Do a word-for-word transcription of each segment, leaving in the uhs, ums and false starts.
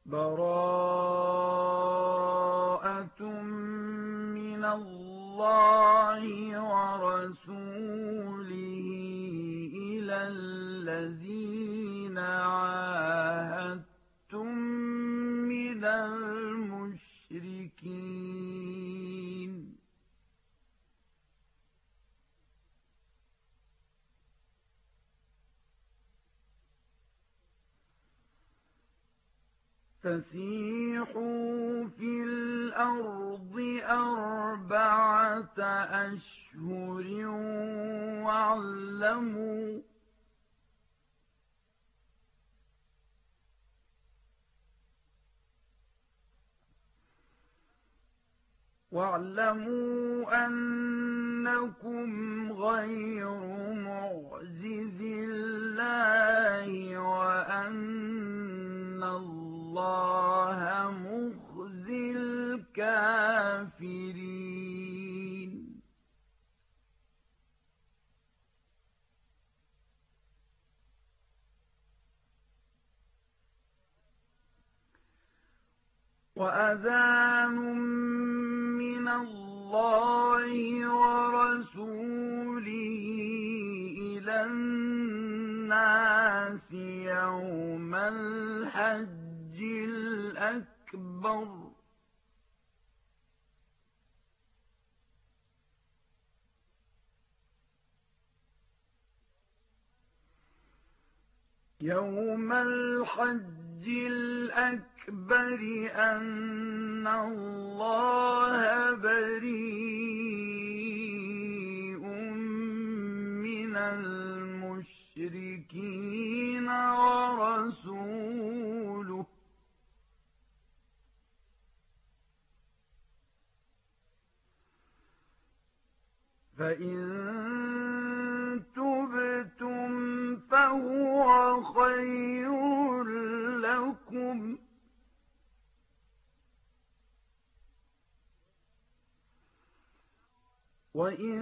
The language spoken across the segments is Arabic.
بَرَاءَةٌ مِّنَ اللَّهِ وَرَسُولِهِ إِلَى الَّذِينَ عَاهَدتُّم مِّنَ الْمُشْرِكِينَ فَسِيحُوا فِي الْأَرْضِ أَرْبَعَةَ أَشْهُرٍ وَاعْلَمُوا وَاعْلَمُوا أَنَّكُمْ غَيْرُ مُعْجِزِي اللَّهِ وَأَنَّ اللَّهَ مُخْزِي الْكَافِرِينَ وَأَذَانٌ مِّنَ اللَّهِ وَرَسُولِهِ إِلَى النَّاسِ يَوْمَ الْحَجِّ الْأَكْبَرِ يَوْمَ الْحَجِّ الْأَكْبَرِ أَنَّ اللَّهَ بَرِيءٌ مِّنَ الْمُشْرِكِينَ وَرَسُولُهُ فَإِن تُبْتُمْ فَهُوَ خَيْرٌ لَّكُمْ ۖ وَإِن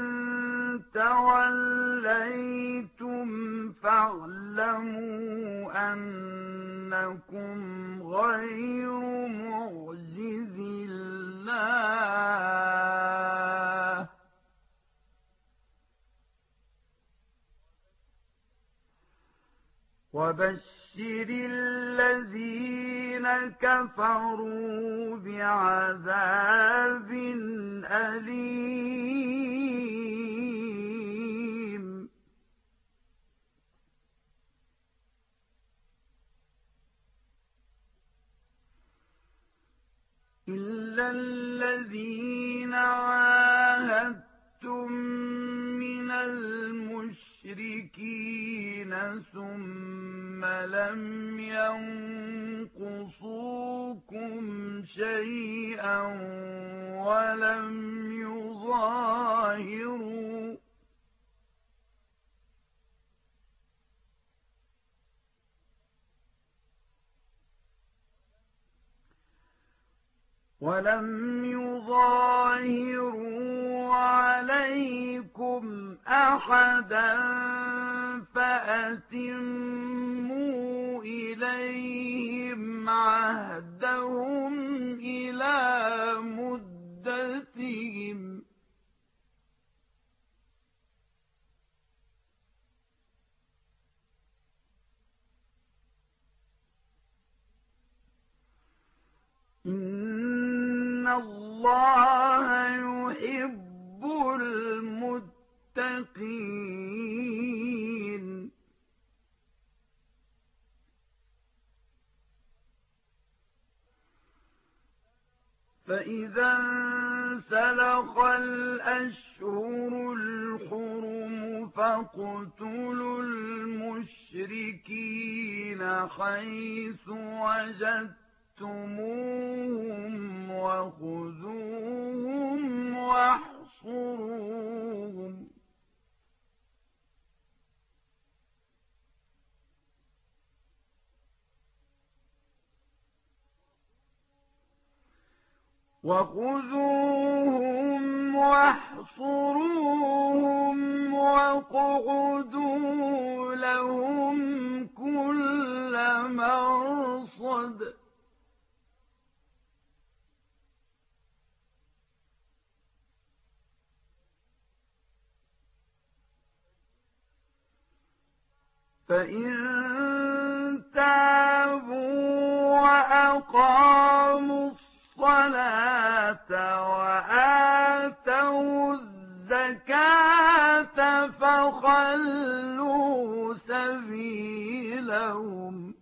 تَوَلَّيْتُمْ فَاعْلَمُوا أَنَّكُمْ غَيْرُ مُعْجِزِي اللَّهِ ۗ وَبَشِّرِ الَّذِينَ كَفَرُوا بِعَذَابٍ أَلِيمٍ إِلَّا الَّذِينَ عَاهَدتُّم مِّنَ الْمُشْرِكِينَ ثُمَّ لَمْ يَنقُصُوكُمْ شَيْئًا وَلَمْ يُظَاهِرُوا وَلَمْ يُظَاهِرُوا عَلَيْكُمْ أَحَدًا فَأَتِمُّوا إِلَيْهِمْ عَهْدَهُمْ إِلَىٰ مُدَّتِهِمْ ۚ إِنَّ اللَّهَ يُحِبُّ الْمُتَّقِينَ فَإِذَا انسَلَخَ الْأَشْهُرُ الْحُرُمُ فَاقْتُلُوا الْمُشْرِكِينَ حَيْثُ وَجَدتُّمُوهُمْ وَخُذُوهُمْ وَاحْصُرُوهُمْ وَخُذُوهُمْ وَاحْصُرُوهُمْ وَاقْعُدُوا لَهُمْ كُلَّ مَرْصَدٍ فإن تابوا وأقاموا الصلاة وآتوا الزكاة فخلوا سبيلهم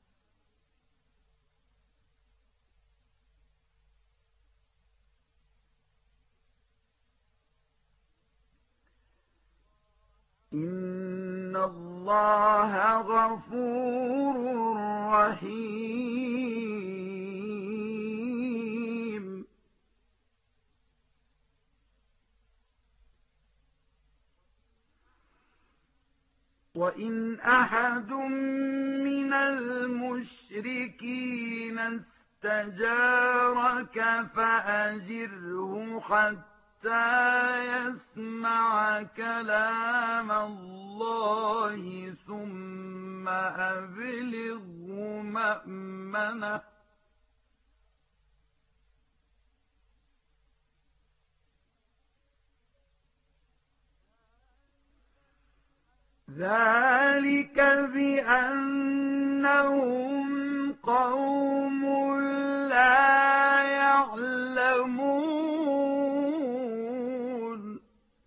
إن الله غفور رحيم. وإن أحد من المشركين استجارك فأجره حتى يسمع كلام الله ثم أبلغه مأمنه ذلك بأنهم قوم لا يعلمون.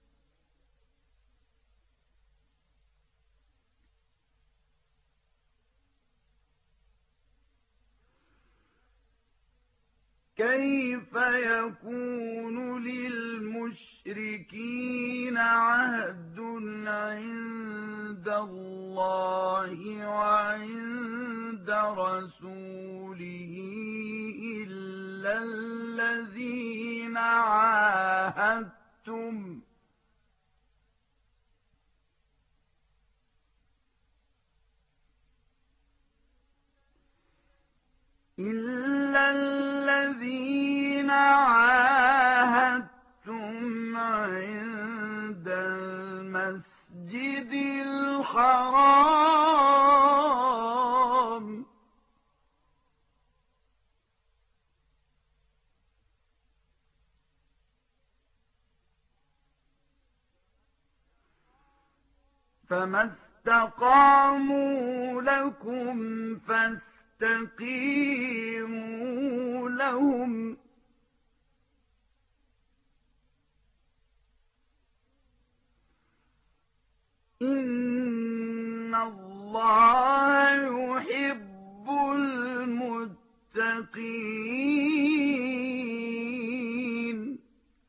كيف يكون للمشركين عهد عند الله وعند رسوله إلا الذين عاهدتم إلا الذين عاهدتم عند المسجد الحرام فما استقاموا لكم فاستقيموا لهم إن الله يحب المتقين.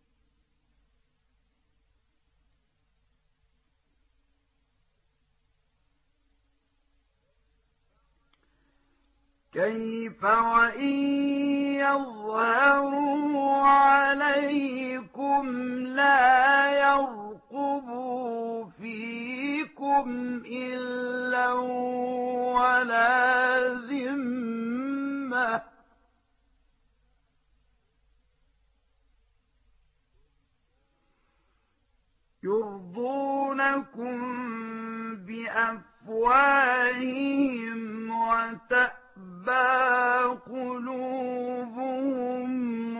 كيف وإن يظهروا عليكم لا يرقبوا فيكم إلا ولا ذمة يرضونكم بأفواههم وتأبى قلوبهم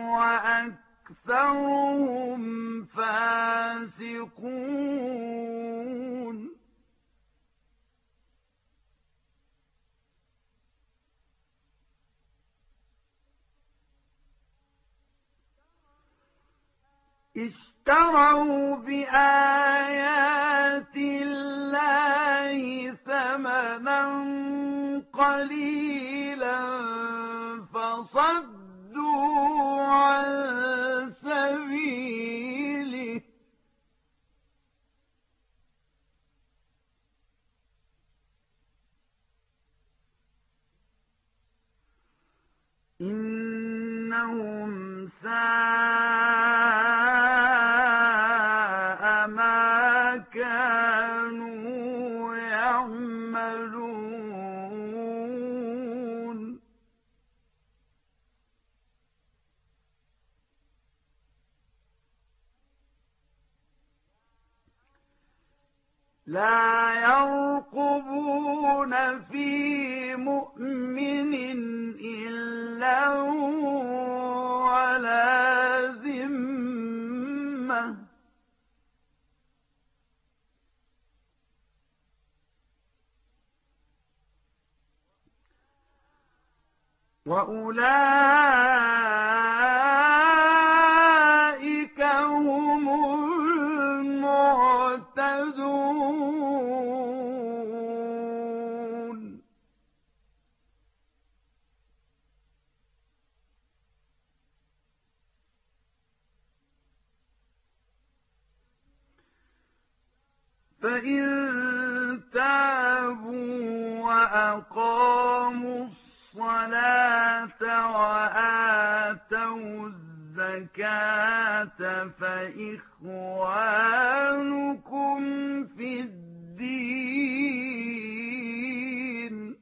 وأكثرهم فاسقون. اشتروا بآيات الله ثمنا قليلا فصدوا عن سبيله إنهم ساء ما كانوا يعملون. لا يرقبون في مؤمن إلا ولا ذمة وأولئك هم المعتدون. فإن تابوا وأقاموا الصلاة وآتوا الزكاة فإخوانكم في الدين.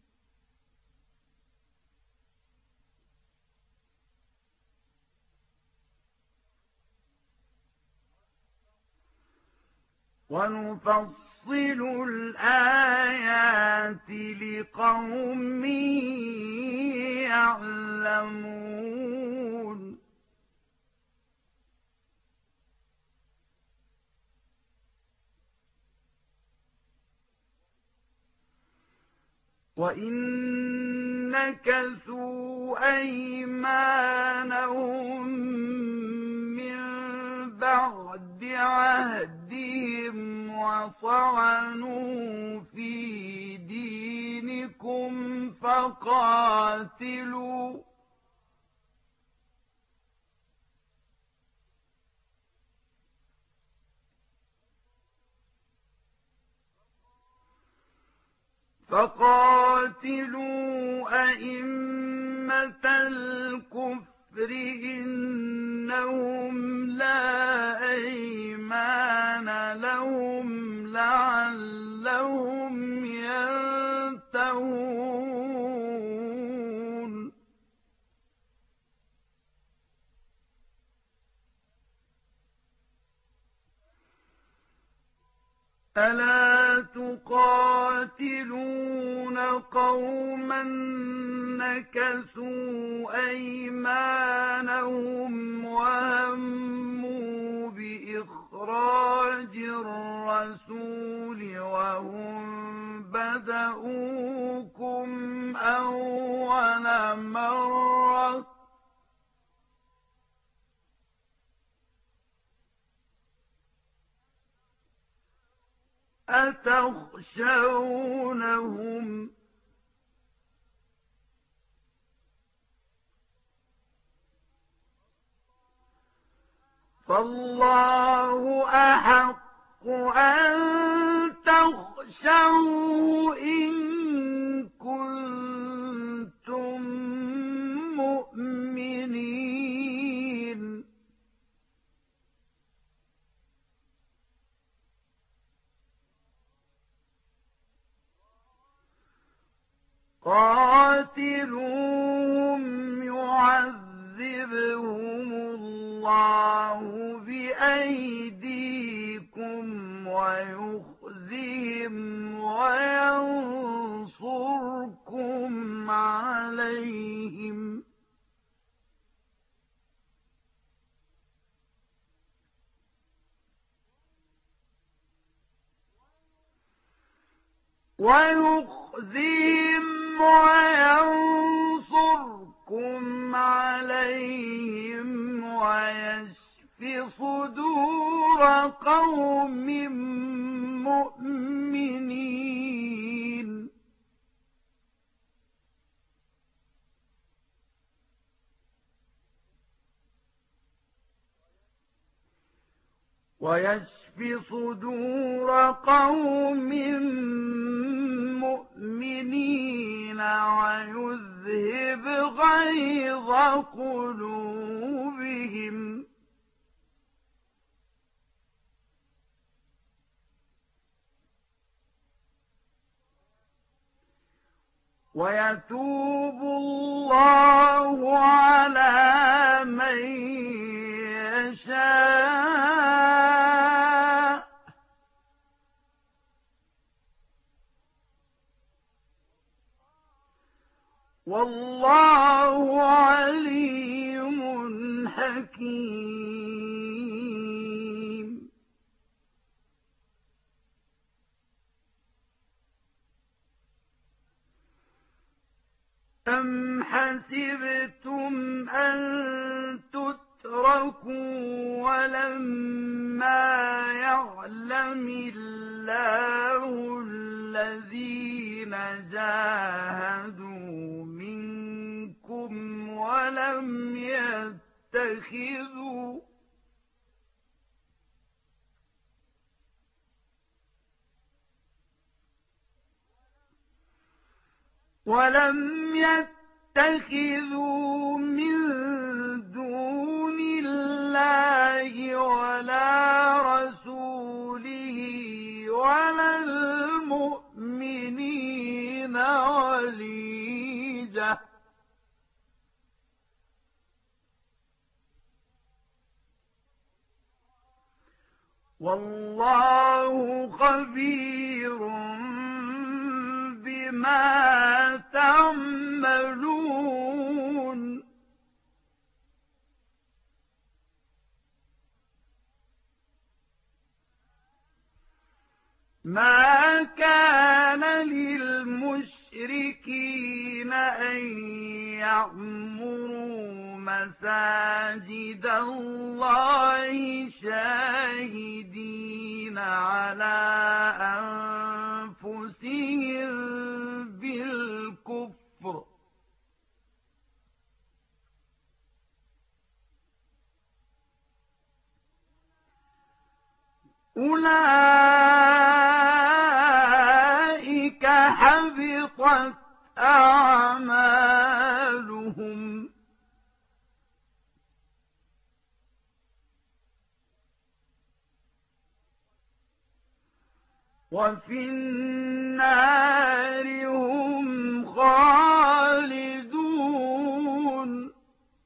ونفصل الآيات لقوم يعلمون. وإن نكثوا أيمانهم من بعد عهدهم وطعنوا في دينكم فقاتلوا فقاتلوا أئمة الكفر إنهم لا أيمان لهم لعلهم ينتهون. ألا تقاتلون قوما نكثوا أيمانهم وهموا بإخراج الرسول وهم بدؤوكم أول مرة أتخشونهم فالله أحق أن تخشوه إن كنتم مؤمنين. قاتلوهم يعذبهم الله بأيديكم ويخزهم وينصركم عليهم ويخزهم وينصركم عليهم ويشف صدور قوم مؤمنين. ويشف صدور قوم مؤمنين ويذهب غيظ قلوبهم ويتوب الله على من يشاء والله عليم حكيم. أَمْ حَسِبْتُمْ أَن تُتْرَكُوا وَلَمَّا يَعْلَمِ اللَّهُ الَّذِينَ جَاهَدُوا مِنكُمْ وَلَمْ يَتَّخِذُوا وَلَمْ يَتَّخِذُوا مِن دُونِ اللَّهِ وَلَا رَسُولِهِ وَلَا الْمُؤْمِنِينَ وَلِيجَةً وَاللَّهُ خَبِيرٌ بِمَا تَعْمَلُونَ مَا كَانَ لِلْمُشْرِكِينَ أَن يَعْمُرُوا مَسَاجِدَ اللَّهِ شَاهِدِينَ عَلَى أَنفُسِهِم بِالْكُفْرِ أُولَئِكَ حَبِطَتْ أَعْمَالُهُمْ وَفِي النَّارِ هُمْ خَالِدُونَ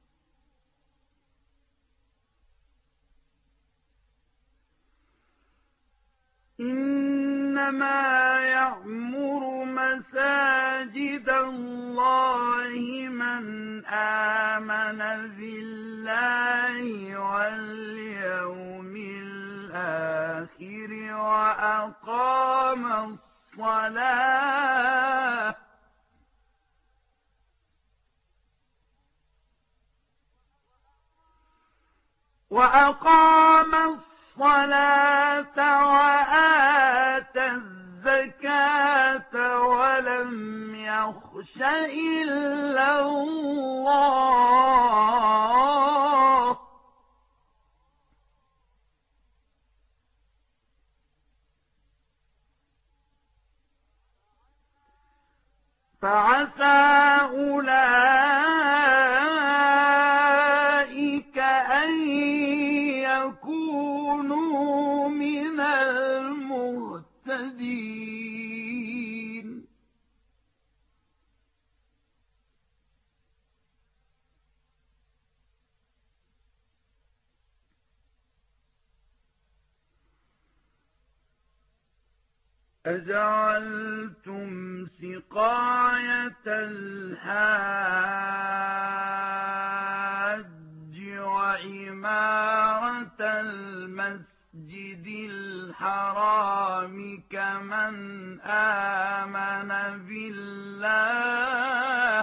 إِنَّمَا يَعْمُرُ مَسَاجِدَ اللَّهِ مَنْ آمَنَ بِاللَّهِ وَالْيَوْمِ الْآخِرِ وَأَقَامَ الصَّلَاةَ وَأَقَامَ الصَّلَاةَ وَآتَى الزَّكَاةَ وَلَمْ يَخْشَ إِلَّا اللَّهَ فَعَسَى أُولَئِكَ أَن يَكُونُوا مِنَ الْمُهْتَدِينَ أَجَعَلْتُمْ سِقَايَةَ الْحَاجِّ وَعِمَارَةَ الْمَسْجِدِ الْحَرَامِ كَمَنْ آمَنَ بِاللَّهِ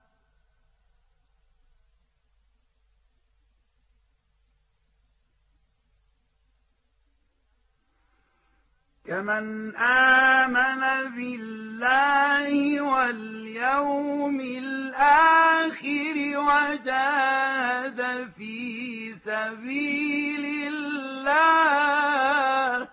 كَمَنْ آمَنَ بِاللَّهِ وَالْيَوْمِ الْآخِرِ وَجَاهَدَ فِي سَبِيلِ اللَّهِ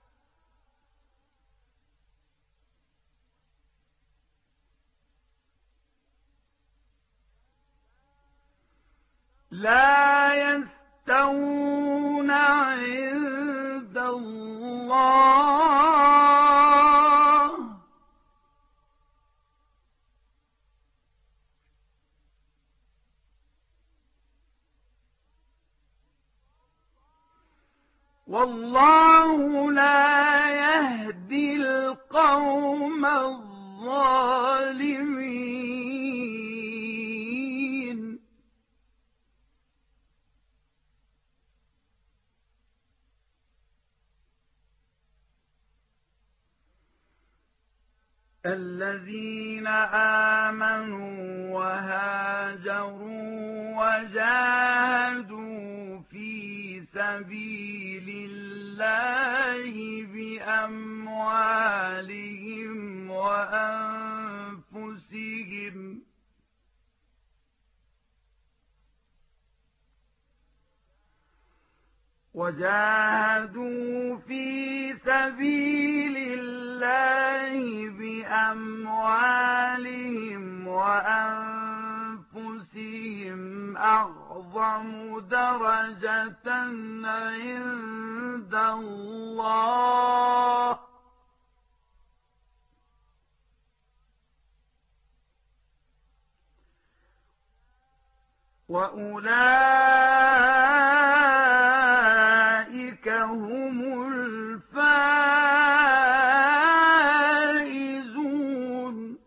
لَا يَسْتَوُونَ عِندَ اللَّهِ وَاللَّهُ لَا يَهْدِي الْقَوْمَ الظَّالِمِينَ الَّذِينَ آمَنُوا وهاجروا وجاهدوا في سبيل الله بأموالهم وأنفسهم وجاهدوا في سبيل الله بأموالهم وأنفسهم أعظم درجة عند الله وأولئك هم الفائزون.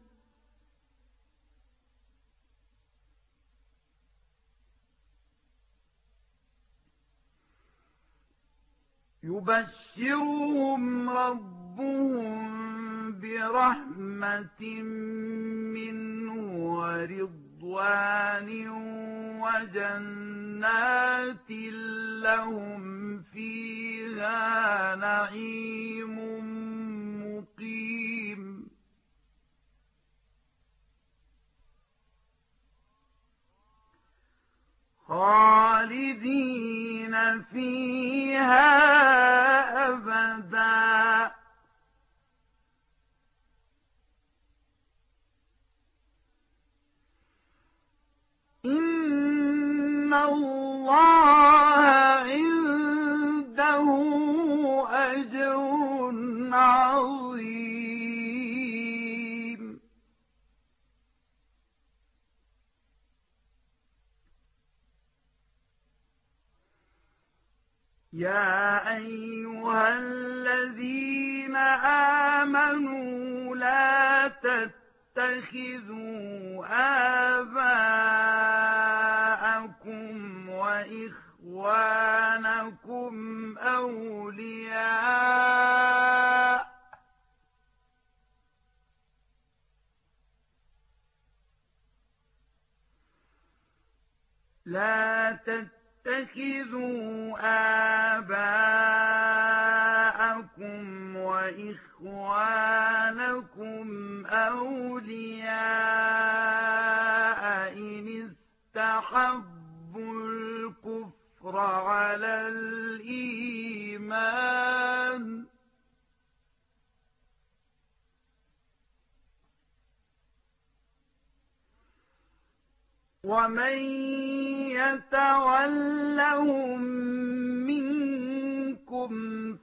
يبشرهم ربهم برحمة منه ورضوان وجنات لهم فيها نعيم مقيم خالدين فيها أبدا. إن الله عنده أجر عظيم. يا أيها الذين آمنوا لا تتخذوا آباءكم وإخوانكم أولياء لا تتخذوا آباءكم وإخوانكم أولياء إن استحبوا الكفر على الإيمان ومن يتولهم منكم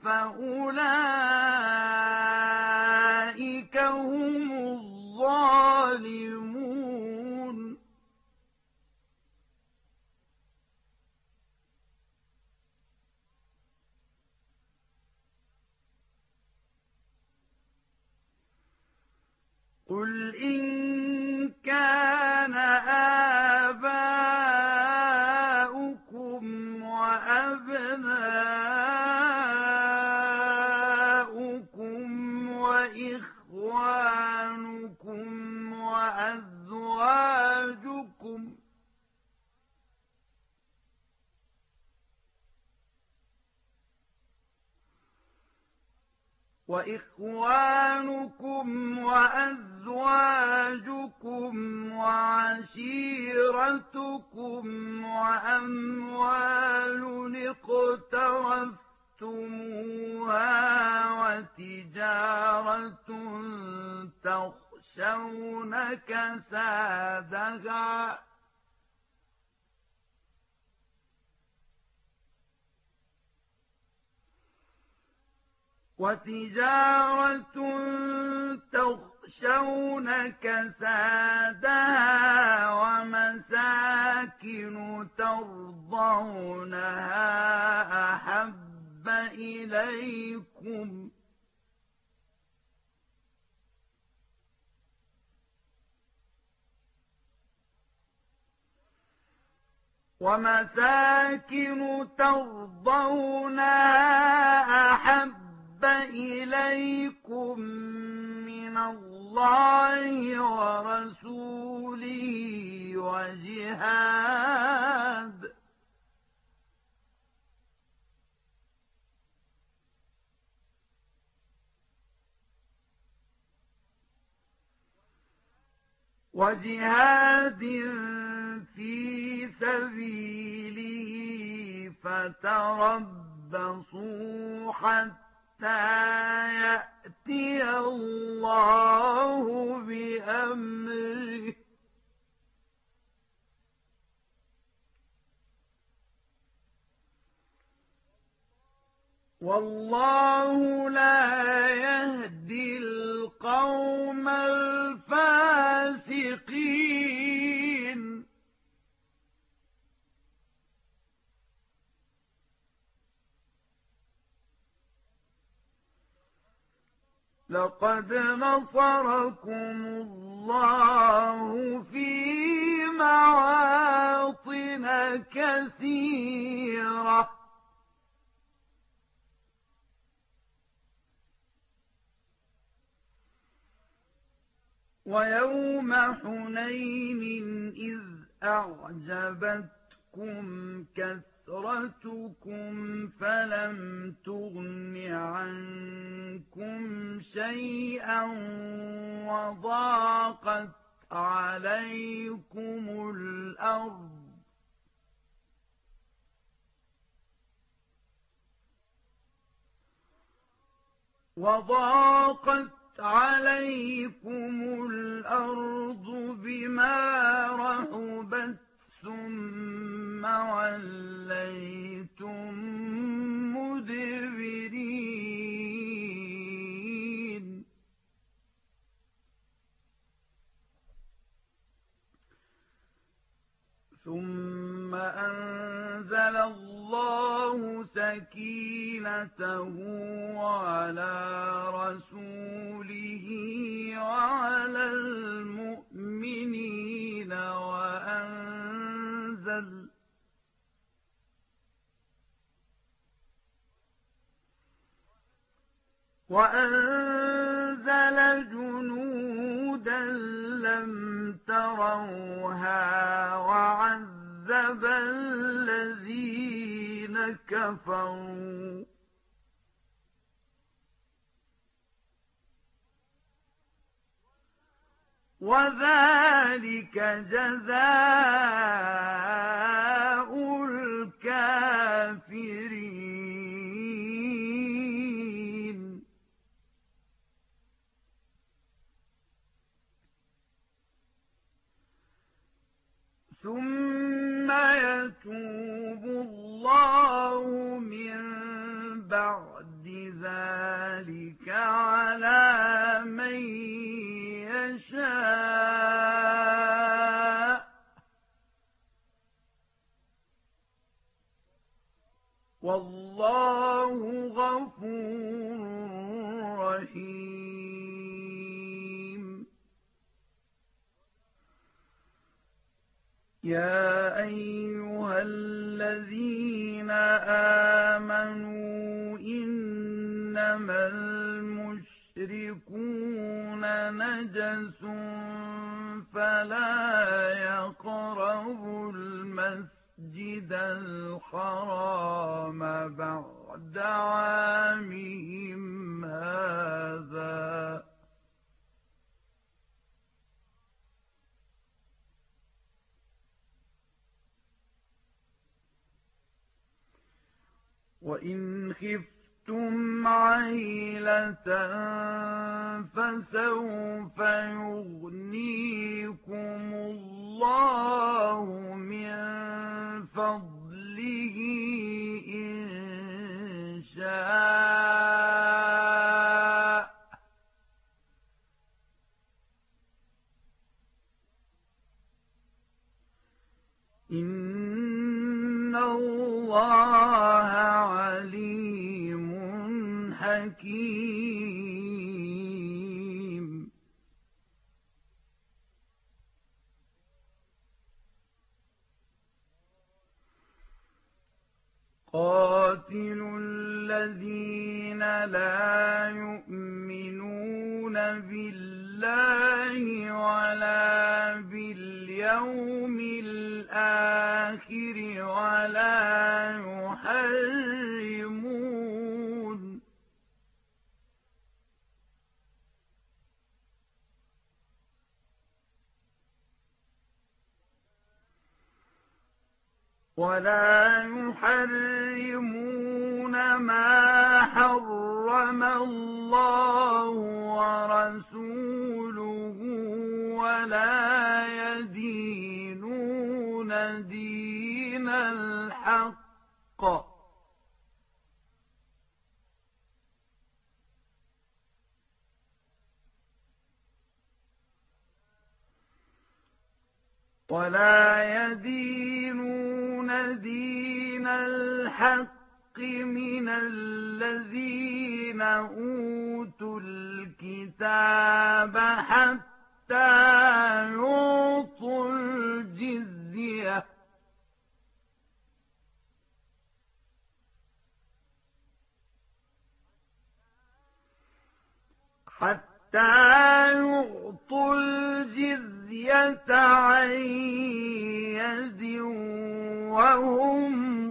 فأولئك هم الظالمون. قل إن كان آباؤكم وأبناؤكم وإخوانكم وأزواجكم وإخوانكم وأزواجكم وعشيرتكم وأموال اقترفتموها وتجارة تخشون كسادها وتجارة تخشون كسادها ومساكن ترضونها أحب إليكم ومساكن ترضونها أحب إليكم من الله ورسوله وجهاد وجهاد في سبيله فتربصوا حتى يأتي الله بأمره والله لا يهدي القوم الفاسقين لقد نصركم الله في مواطن كثيرة ويوم حنين إذ أعجبتكم كثرتكم فلم تغن عنكم شيئا وضاقت عليكم الأرض وضاقت عليكم الأرض بما رحبت ثم وليتم مدبرين ثم أنزل الله سكينته على رسوله وعلى المؤمنين وأنزل وأنزل جنودا لم تروها وعذب الذين كفروا وذلك جزاء الكافرين ثم يتوب الله من بعد ذلك على من يشاء والله غفور رحيم يا أيها الذين آمنوا إنما المشركون نجس فلا يقربوا المسجد الحرام بعد عامهم هذا وإن خفتم عيلة فسوف يغنيكم الله من فضله إن شاء إن الله عليم حكيم قاتلوا الذين لا يؤمنون بالله ولا باليوم الآخر الآخر ولا يحرمون ولا يحرمون ما حرم الله ورسوله ولا يدينون دين الحق ولا يدينون دين الحق من الذين أوتوا الكتاب حتى يعطوا الجزية حتى يعطوا الجزية عن يد وهم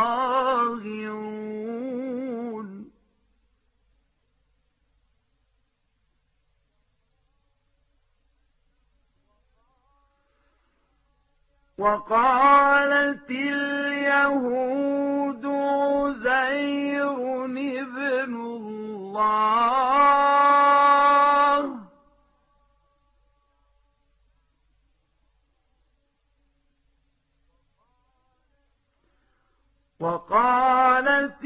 صاغرون وقالت اليهود عزير ابن الله وقالت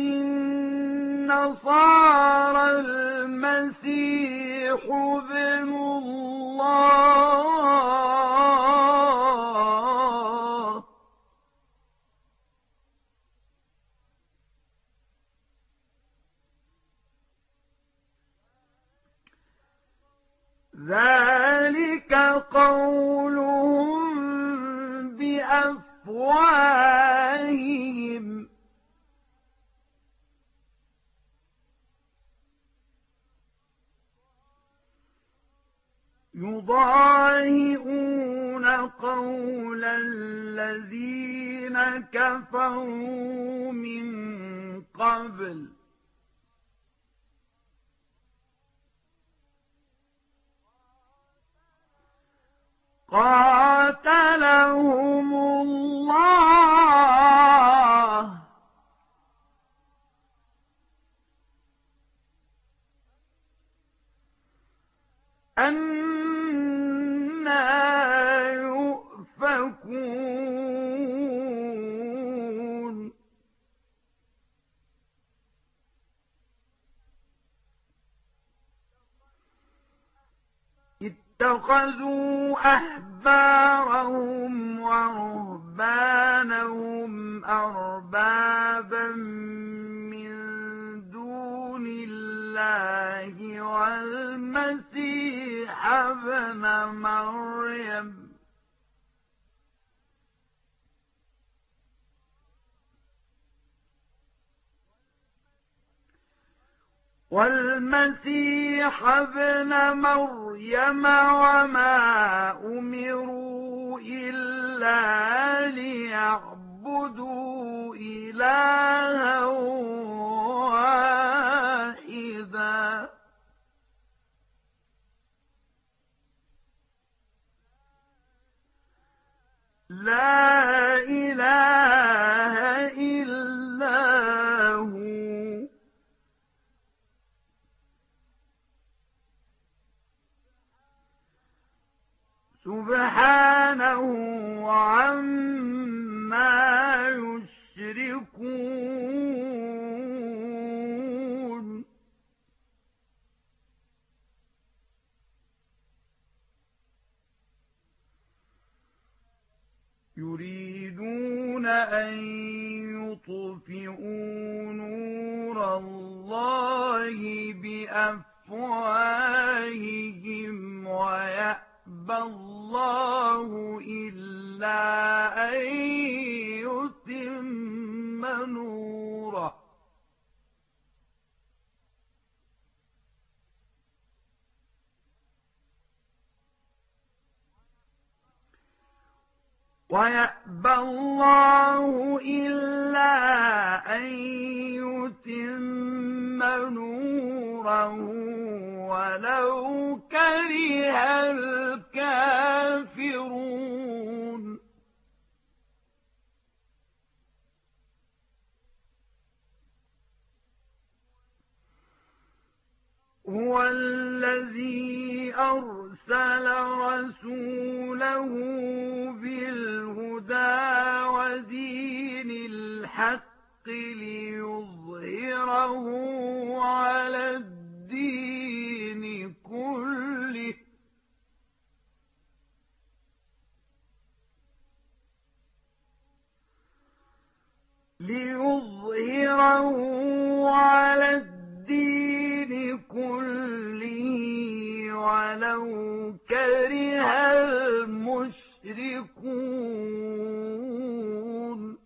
النصارى المسيح ابن الله ذلك قولهم بأفواههم يضاهئون قول الذين كفروا من قبل قاتلهم الله أنى يؤفكون اتخذوا أحبارهم ورهبانهم أربابا من دون الله والمسيح ابن مريم والمسيح ابن مريم وما أمروا إلا ليعبدوا إلها واحدا لا إله إلا هو سبحانه عما يشركون يريدون أن يطفئوا نور الله بأفواههم ويأبى الله إلا أن يتم نوره ويأبى الله إلا أن يتم نوره ولو كره الكافرون هو الذي أرسل رسوله بالهدى ودين الحق ليظهره على الدين كله ليظهره على الدين كله ولو كره المشركون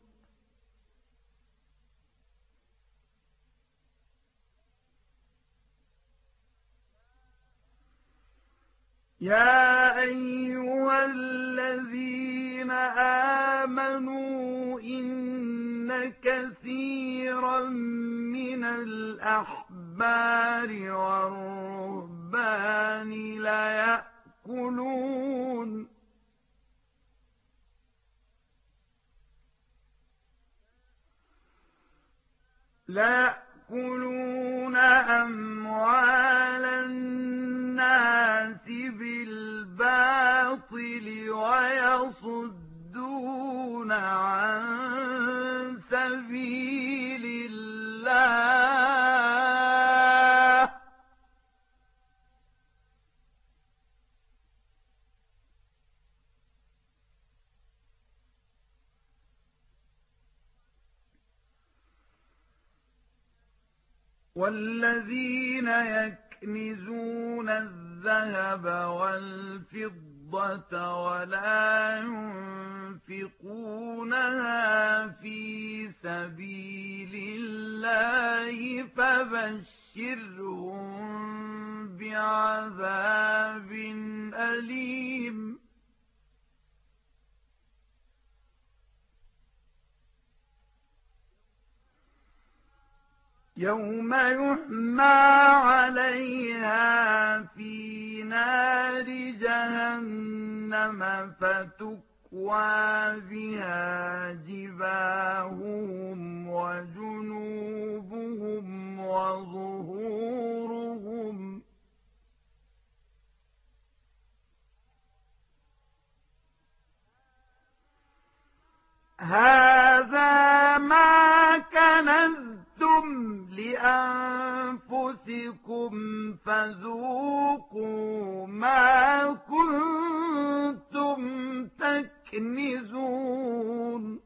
يا أيها الذين آمنوا إن كثيرا من الأحبار والرهبان ليأكلون ليأكلون أموال الناس بالباطل ويصدون عن سبيل الله والذين يكنزون الذهب والفضة ولا ينفقونها في سبيل الله فبشرهم بعذاب أليم يوم يحمى عليها في نار جهنم فتكوى بها جباههم وجنوبهم وظهورهم هذا ما كنزتم لأنفسكم فذوقوا ما كنتم تكنزون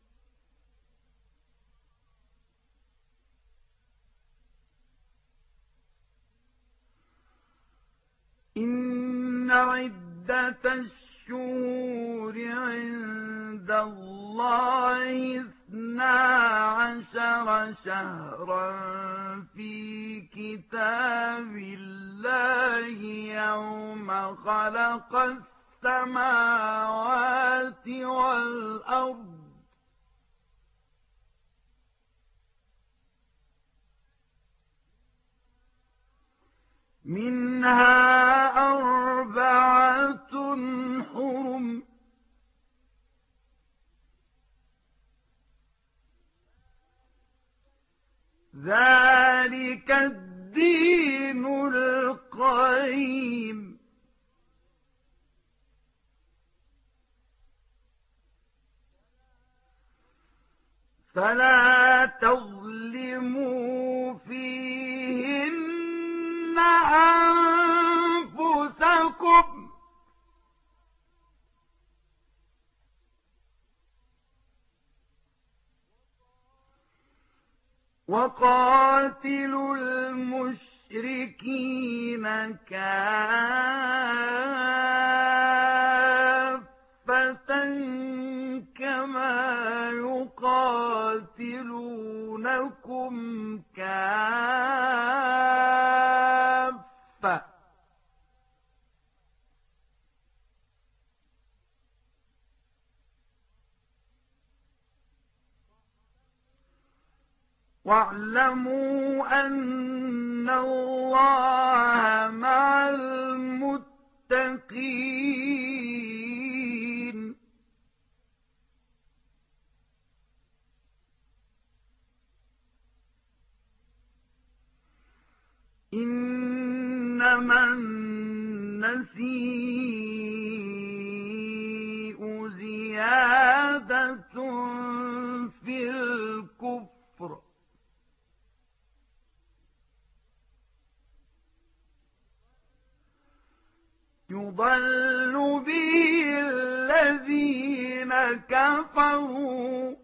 إن عدة الشهور عند الله اثنا عشر شهرا في كتاب الله يوم خلق السماوات والأرض منها أربعة حرم ذلك الدين القيم فلا تظلموا فيهن أنفسكم وقاتلوا المشركين كافة كما يقاتلونكم كافة واعلموا أن الله مع المتقين. إنما النسيء زيادة في الكفر يضل به الذين كفروا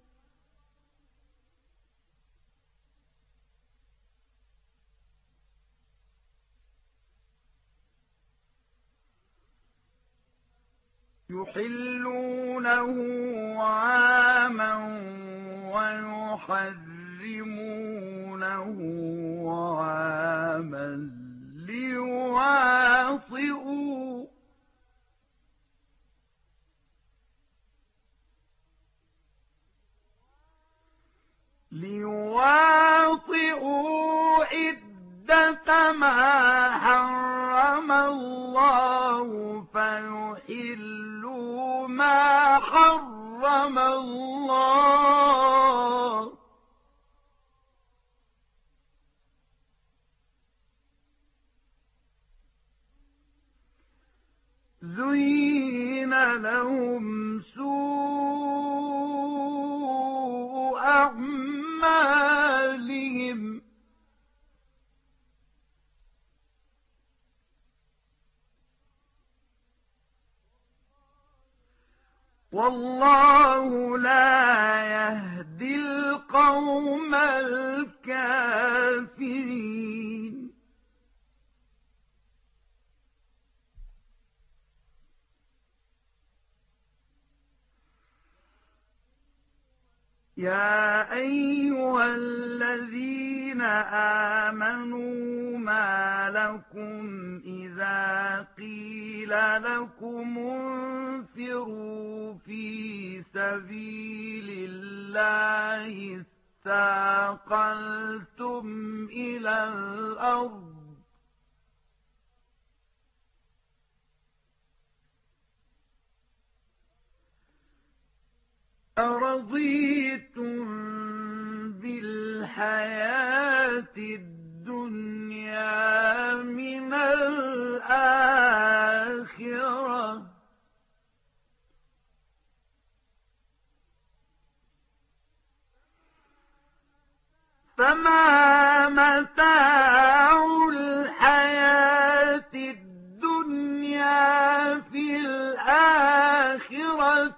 يحلونه عاما ويحرمونه عاما ليواطئوا ليواطئوا عدة ما حرم الله فيحلوا ما حرم الله زين لهم سوء أعمالهم والله لا يهدي القوم الكافرين. يا أيها الذين آمنوا ما لكم إذا قيل لكم انفروا في سبيل الله اثاقلتم إلى الأرض أرضيتم بالحياة الدنيا من الآخرة فما متاع الحياة الدنيا في الآخرة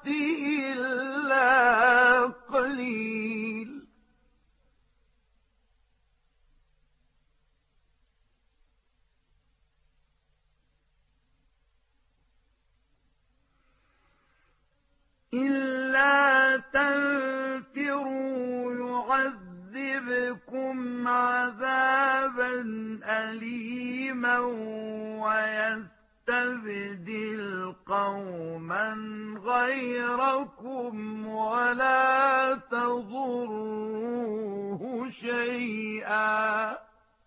إلا قليل. إلا تنفروا يعذبكم عذابا أليما ويستبدل قوما غيركم ولا تضروه شيئا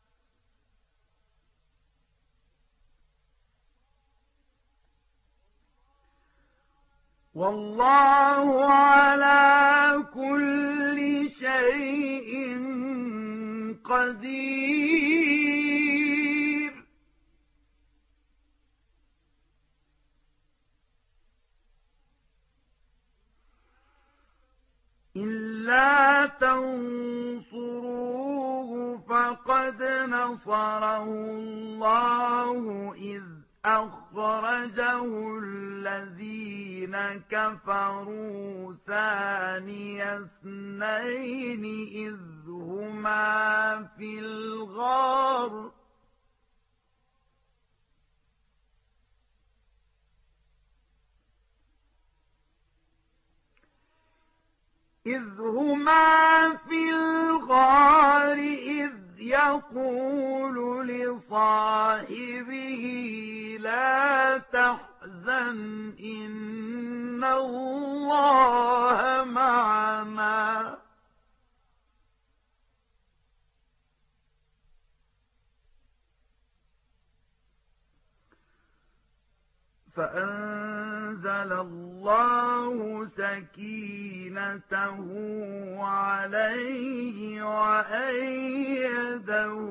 والله على كل شيء قدير. إلا تنصروه فقد نصره الله إذ أخرجه الذين كفروا ثاني اثنين إذ هما في الغار إذ هما في الغار إذ يقول لصاحبه لا تحزن إن الله معنا فأنزل الله سكينته عليه وأيده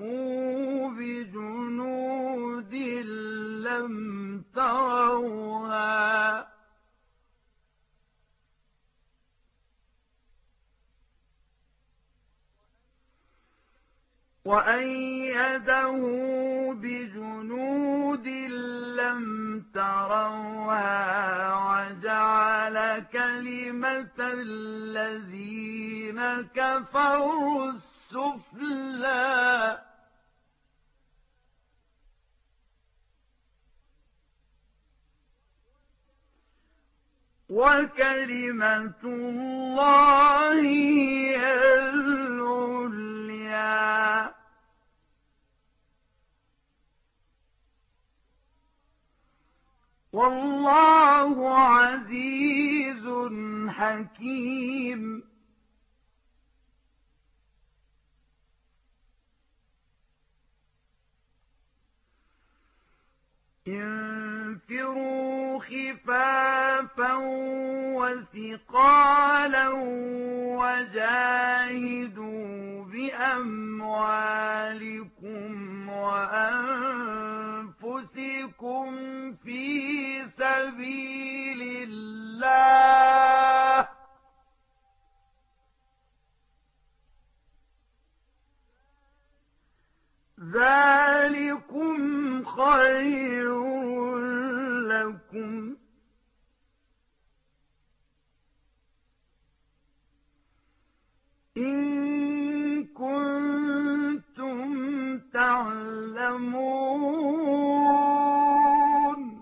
بجنود لم تروها وأيده بجنود لم تروها وجعل كلمة الذين كفروا السفلى وكلمة الله هي العليا والله عزيز حكيم انفروا خفافا وثقالا وجاهدوا بأموالكم وأنفسكم في سبيل الله ذلكم خير لكم إن كنتم تعلمون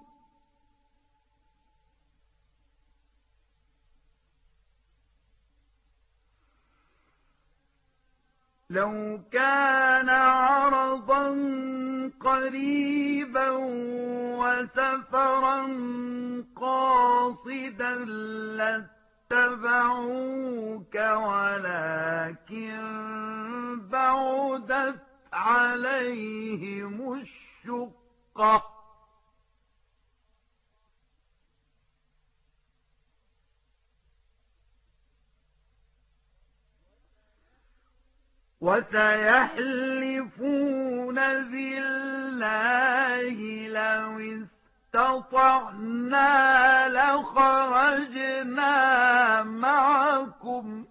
لو كان عرضا قريبا وسفرا قاصدا لاتبعوك ولكن بعدت عليهم الشقة وسيحلفون بالله لو استطعنا لخرجنا معكم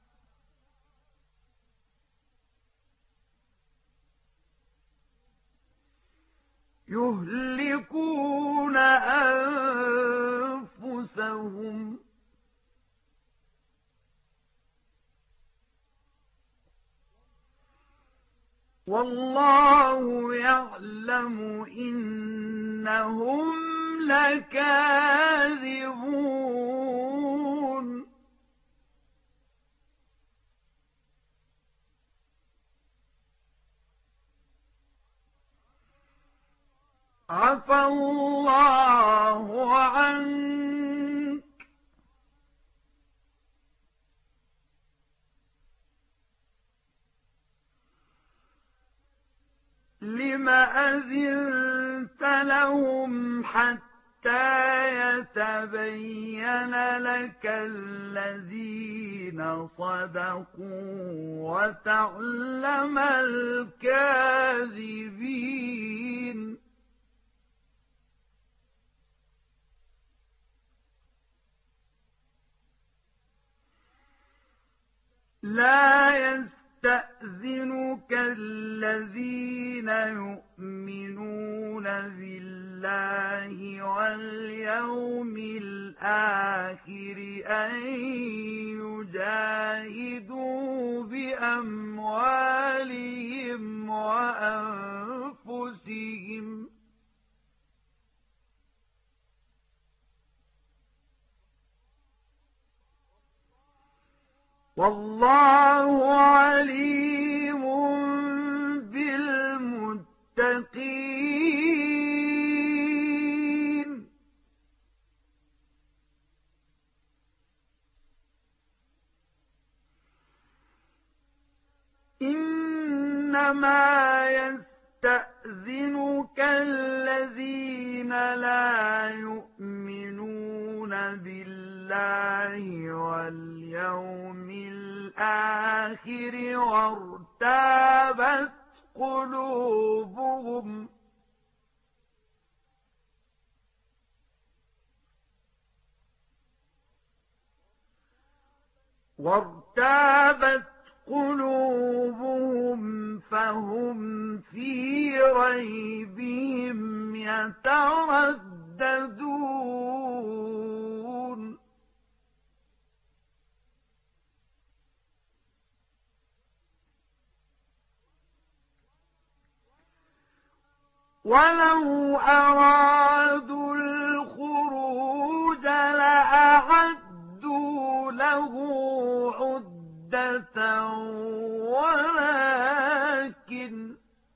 يهلكون أنفسهم والله يعلم إنهم لكاذبون عفى الله عنك لم أذنت لهم حتى يتبين لك الذين صدقوا وتعلم الكاذبين لا يستأذنك الذين يؤمنون بالله واليوم الآخر أن يجاهدوا بأموالهم وأنفسهم والله عليم بالمتقين إنما يستأذنك يحزنك الذين لا يؤمنون بالله واليوم الآخر وارتابت قلوبهم وارتابت قلوبهم فهم في ريبهم يترددون ولو أرادوا الخروج لأعدوا له عدة ولكن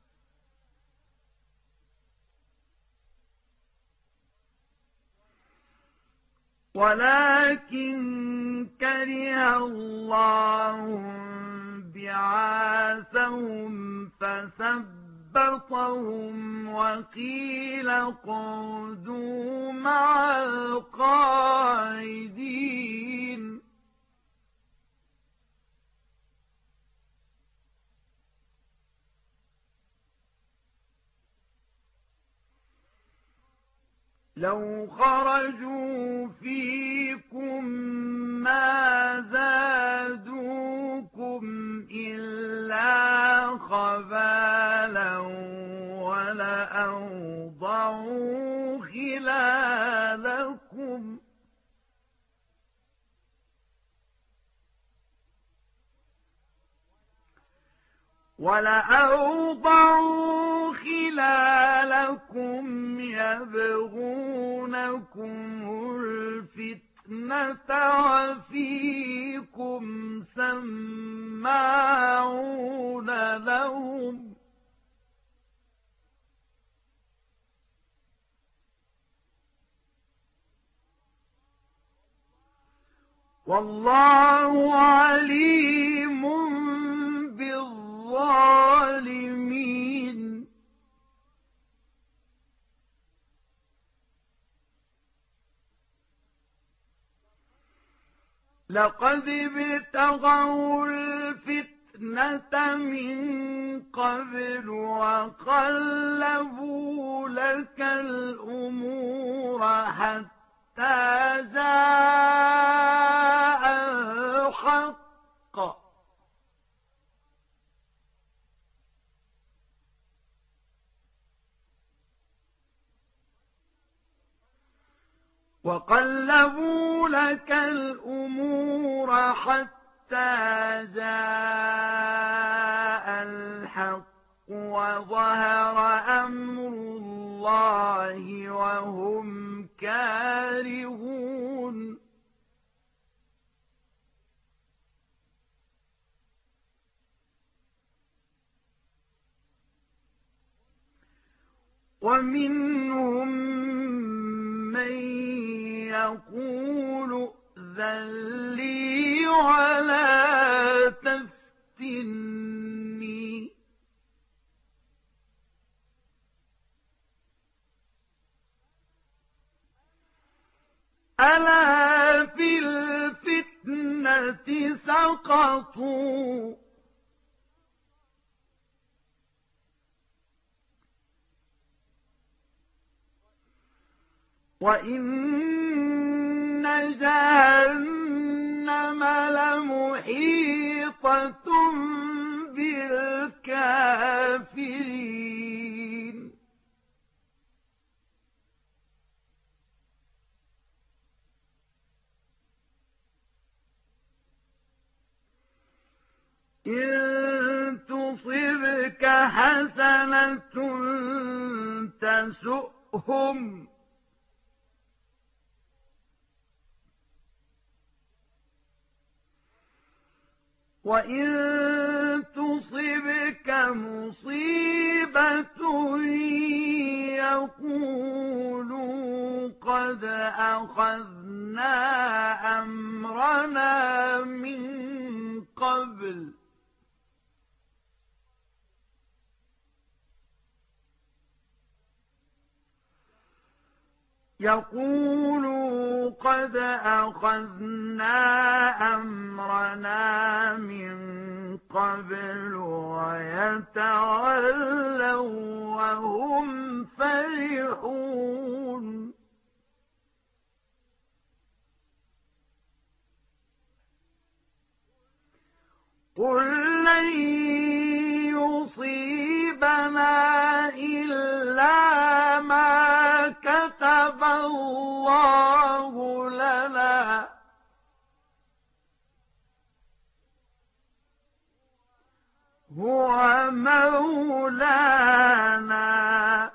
ولكن كره الله بعاثهم فثبطهم وقيل اقعدوا مع القاعدين لو خرجوا فيكم ما زادوكم إلا خبالا ولأوضعوا خلالكم ولأوضعوا خلالكم يبغونكم الفتنة وفيكم سماعون لهم والله عليم بالظالمين لقد ابتغوا الفتنة من قبل وقلبوا لك الأمور حتى جاء الحق وقلبوا لك الأمور حتى جاء الحق وظهر أمر الله وهم كارهون ومنهم من يقول ائذن لي ولا تفتني ألا في الفتنة سقطوا وإن جهنم لمحيطة بالكافرين إن تصبك حسنة تسؤهم وإن تصبك مصيبة يقولوا قد أخذنا أمرنا من قبل يقولوا قد أخذنا أمرنا من قبل ويتولوا وهم فرحون قل لن يصيبنا إلا ما كتب الله لنا هو مولانا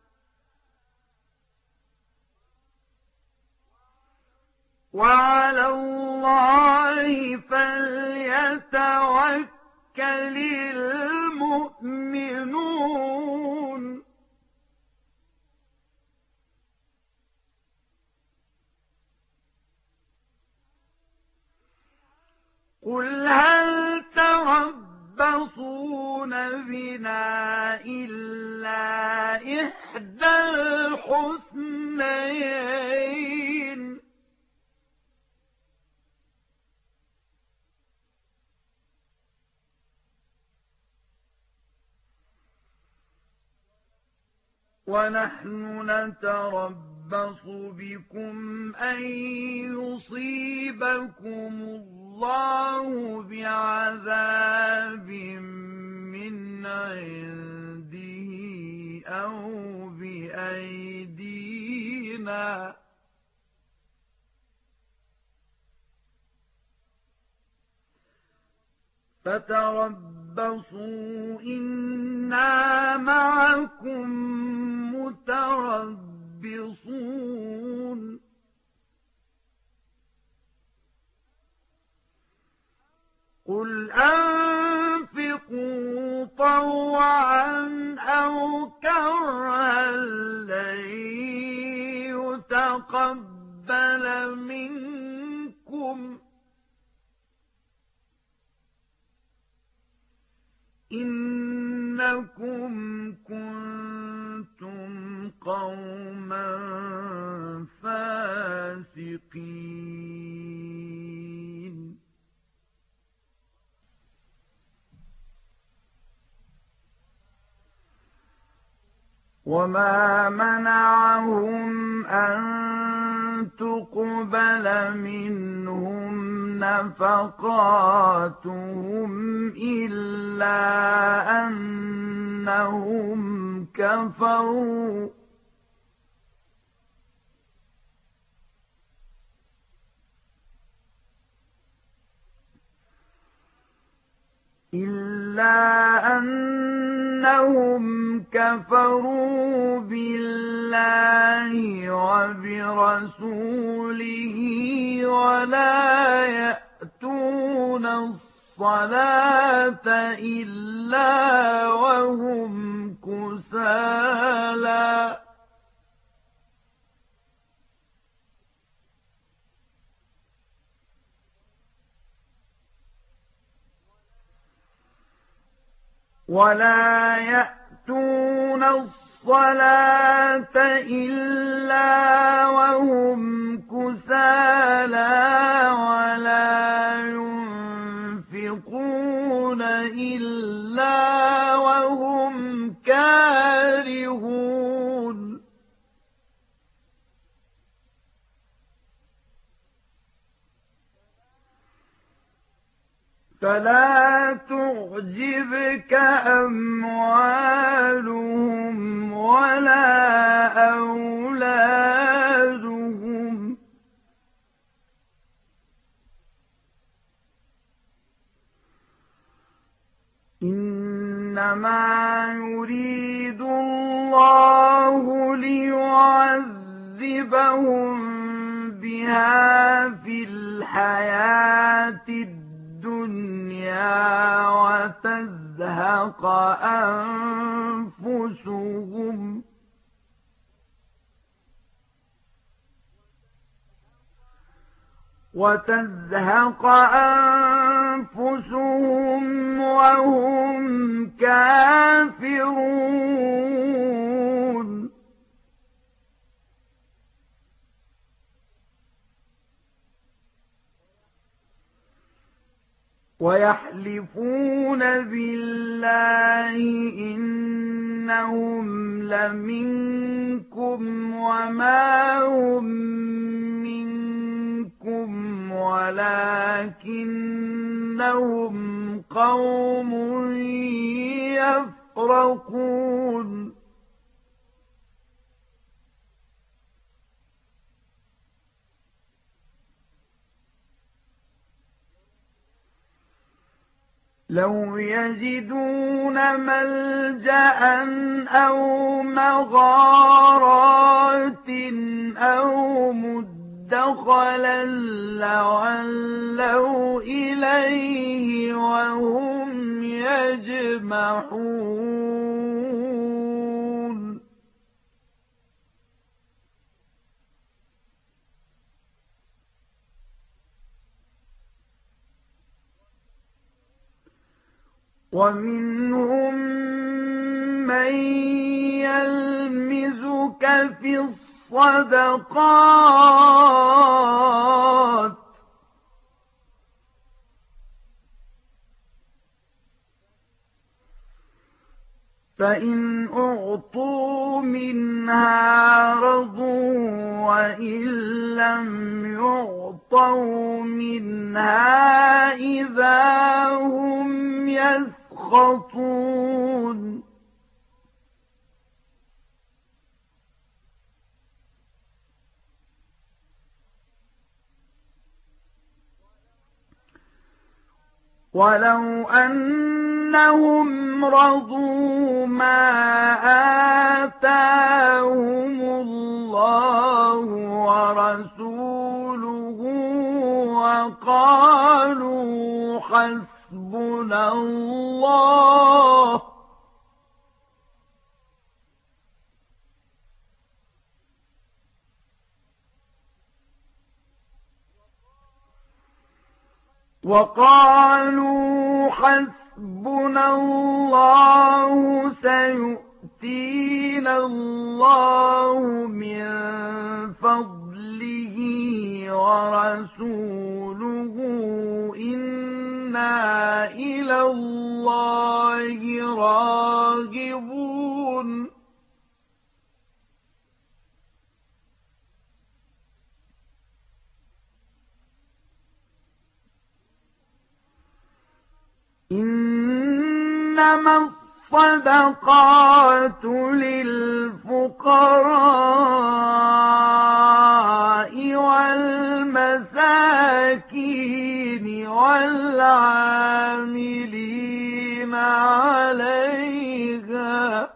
وعلى الله فليتوكل المؤمنون قل هل تربصون بنا إلا إحدى الحسنيين ونحن نتربص بكم أن يصيبكم الله بعذاب من عنده أو بأيدينا فتربصوا إنا معكم متربصون قل أنفقوا طوعا أو كرها لن يتقبل منكم إنكم كنتم قوما فاسقين وما منعهم أن تقبل منهم نفقاتهم إلا أنهم كفروا إلا أنهم كفروا بالله وبرسوله ولا يأتون الصلاة إلا وهم كسالى ولا يأتون الصلاة إلا وهم كسالى ولا ينفقون إلا وهم كارهون فلا تعجبك أموالهم ولا أولادهم إنما يريد الله ليعذبهم بها في الحياة الدنيا الدنيا وتزهق أنفسهم وتزهق أنفسهم وهم كافرون ويحلفون بالله إنهم لمنكم وما هم منكم ولكنهم قوم يفرقون لو يجدون ملجأ أو مغارات أو مدخلا لولوا إليه وهم يجمحون ومنهم من يلمزك في الصدقات فإن أعطوا منها رضوا وإن لم يعطوا منها إذا هم يسخطون ولو أنهم رضوا ما آتاهم الله ورسوله وقالوا حسبنا الله وقالوا حسبنا الله سيؤتينا الله من فضله ورسوله إنا إلى الله راغبون إنما الصدقات للفقراء والمساكين والعاملين عليها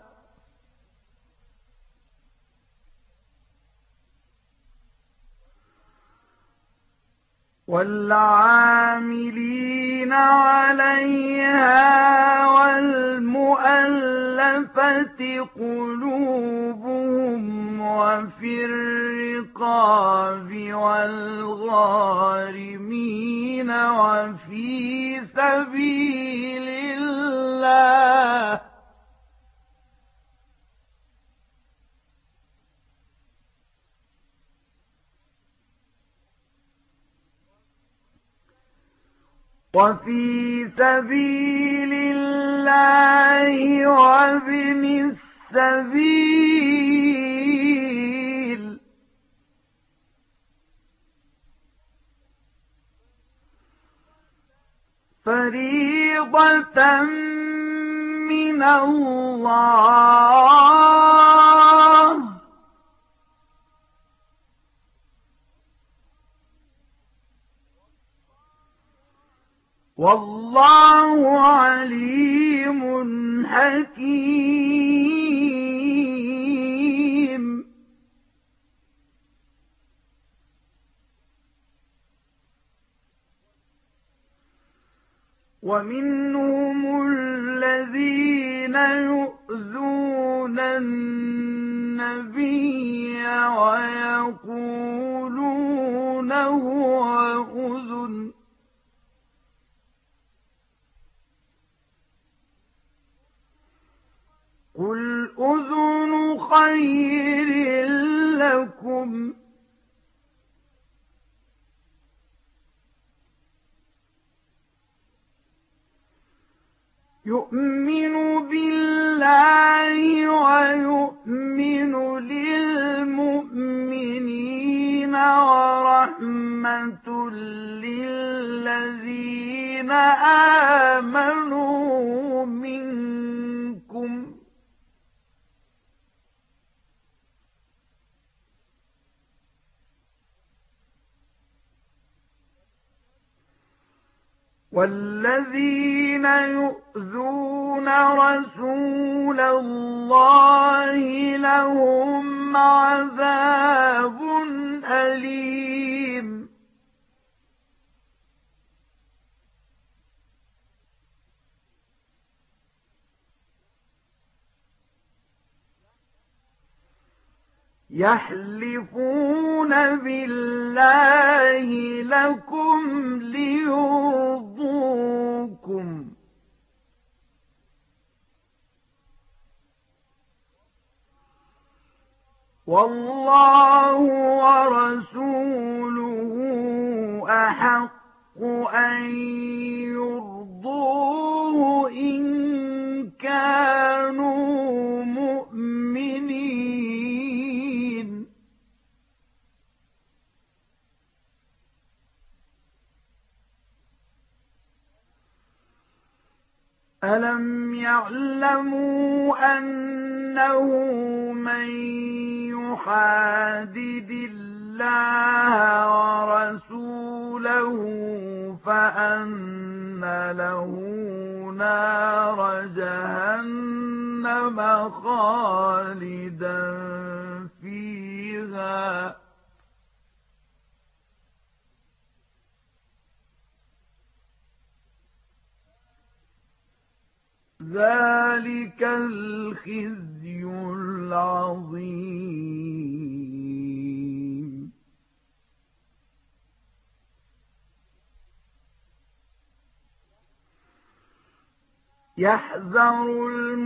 والعاملين عليها والمؤلفة قلوبهم وفي الرقاب والغارمين وفي سبيل الله وفي سبيل الله وابن السبيل فريضة من الله والله عليم حكيم ومنهم الذين يؤذون النبي ويقولون هو أذن قل أذن خير لكم يؤمن بالله ويؤمن للمؤمنين ورحمة للذين آمنوا منكم والذين يؤذون رسول الله لهم عذاب أليم يحلفون بالله لكم ليرضوكم والله ورسوله أحق أن يرضوه إن كانوا مؤمنين ألم يعلموا أنه من يحادد الله ورسوله فأن له نار جهنم خالدا فيها ذلك الخزي العظيم يحذر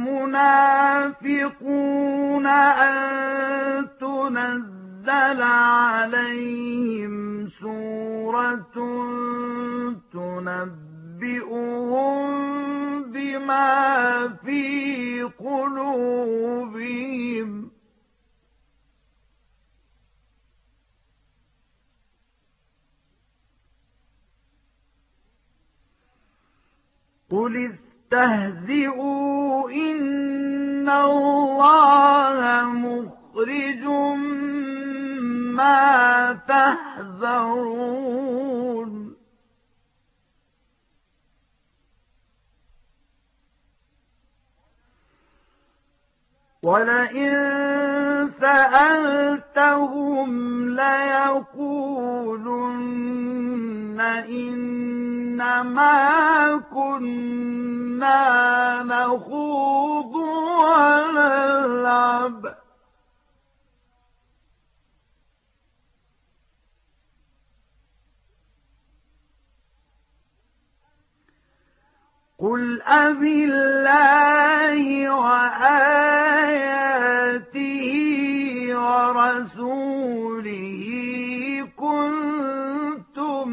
المنافقون أن تنزل عليهم سورة تنبئهم بما في قلوبهم قل استهزئوا إن الله مخرج ما تحذرون ولئن سألتهم ليقولن إنما كنا نخوض ونلعب قل أبالله وآياته ورسوله كنتم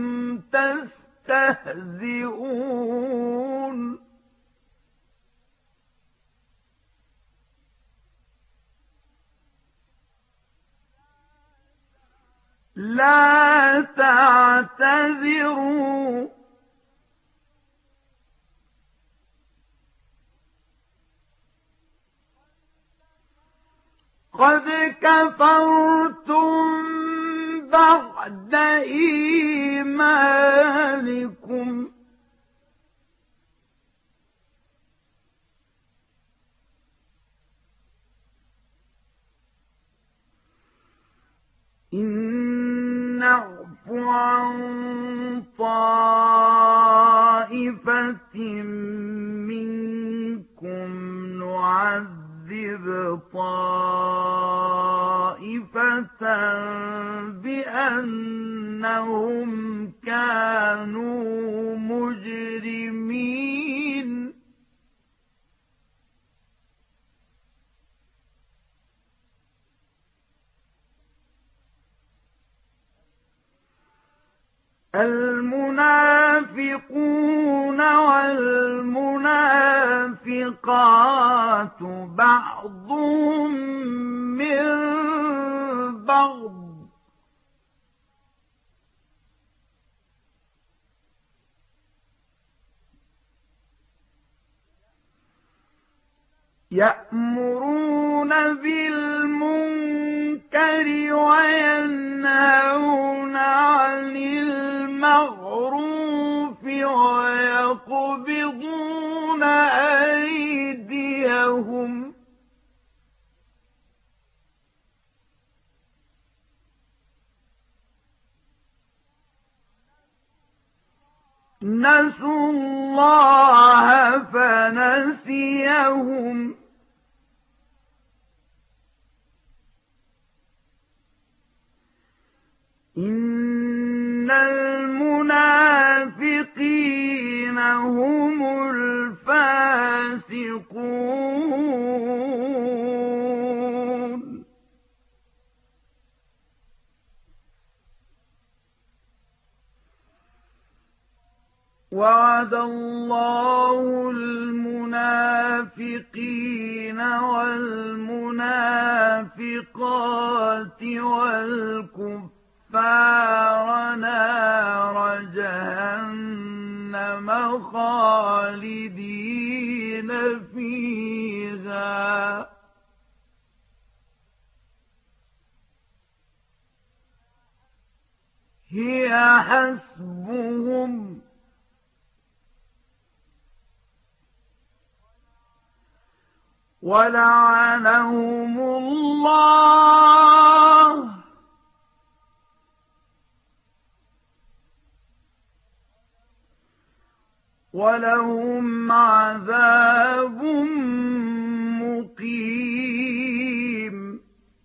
تستهزئون لا تعتذروا قد كفرتم بعد إيمانكم إن نعف عن طائفة منكم نعذب طائفة بأنهم كانوا مجرمين المؤمنون المنافقون والمنافقات بعضهم من بعض يأمرون بالمنكر وينهون عن المعروف ويقبضون أيديهم نسوا الله فنسيهم إن المنافقين هم الفاسقون وعد الله المنافقين والمنافقات والكفار نار جهنم خالدين فيها هي حسبهم ولعنهم الله ولهم عذاب مقيم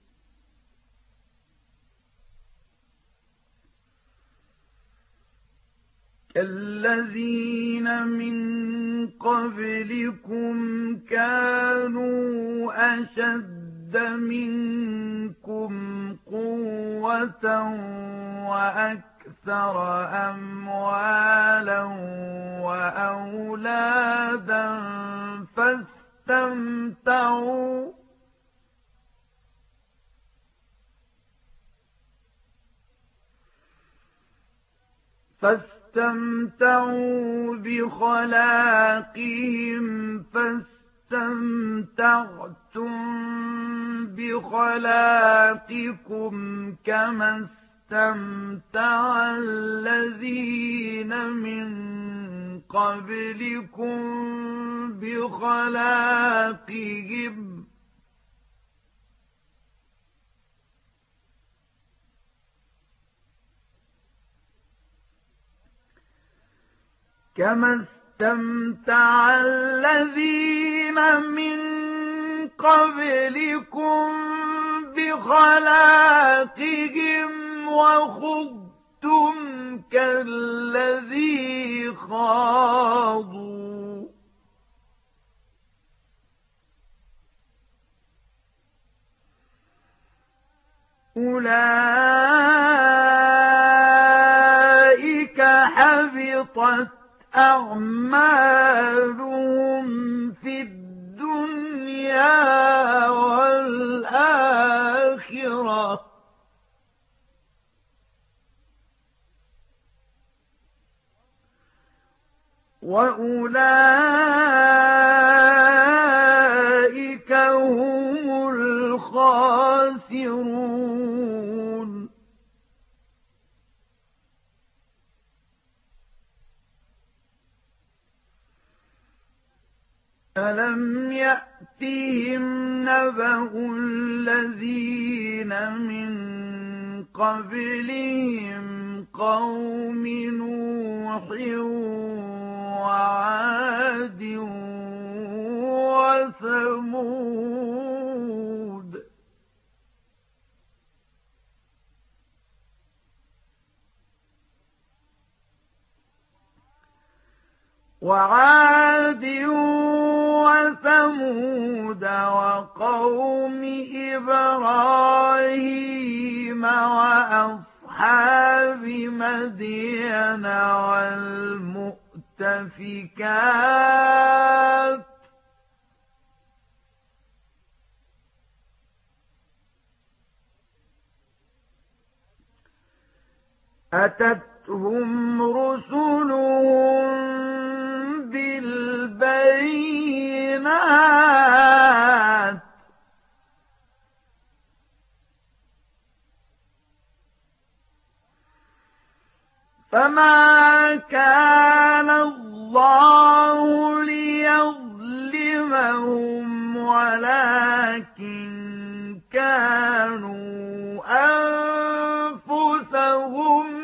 كالذين من قبلكم كانوا أشد منكم قوة وأكثر أموالا وأولادا فاستمتعوا فاستمتعوا بخلاقهم فاستمتعتم بخلاقكم كما استمتع الذين من قبلكم بخلاقهم كما استمتع الذين من قبلكم بخلاقهم وخضتم كالذي خاضوا أولئك حبطت أعمالهم في الدنيا والآخرة وأولئك هم الخاسرون ألم يأتهم نبأ الذين من قبلهم قوم نوح وعاد وثمود وعاد وثمود وقوم إبراهيم وأصحاب أصحاب مدين والمؤتفكات أتتهم رسلهم بالبينات فما كان الله ليظلمهم ولكن كانوا أنفسهم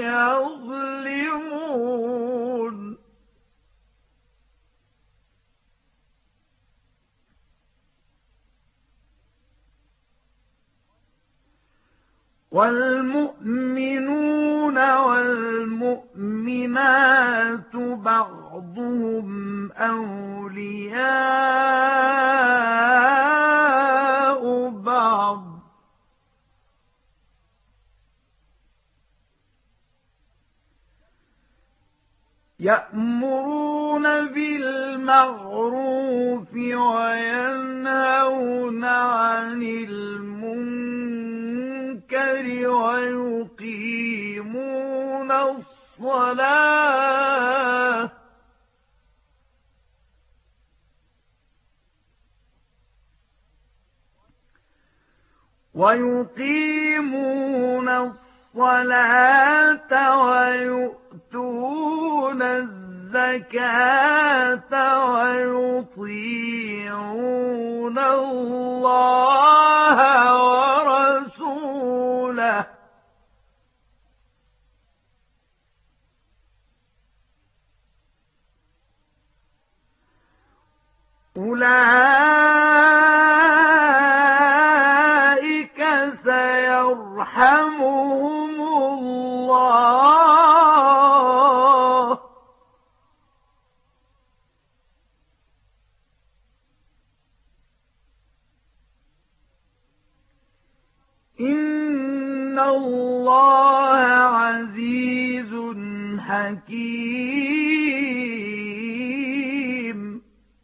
يظلمون والمؤمنون والمؤمنات بعضهم أولياء بعض يأمرون بالمعروف وينهون عن المنكر ويقيمون الصلاة ويقيمون الصلاة ويؤتون الزكاة ويطيعون الله ورسوله أولئك سيرحمهم الله إن الله عزيز حكيم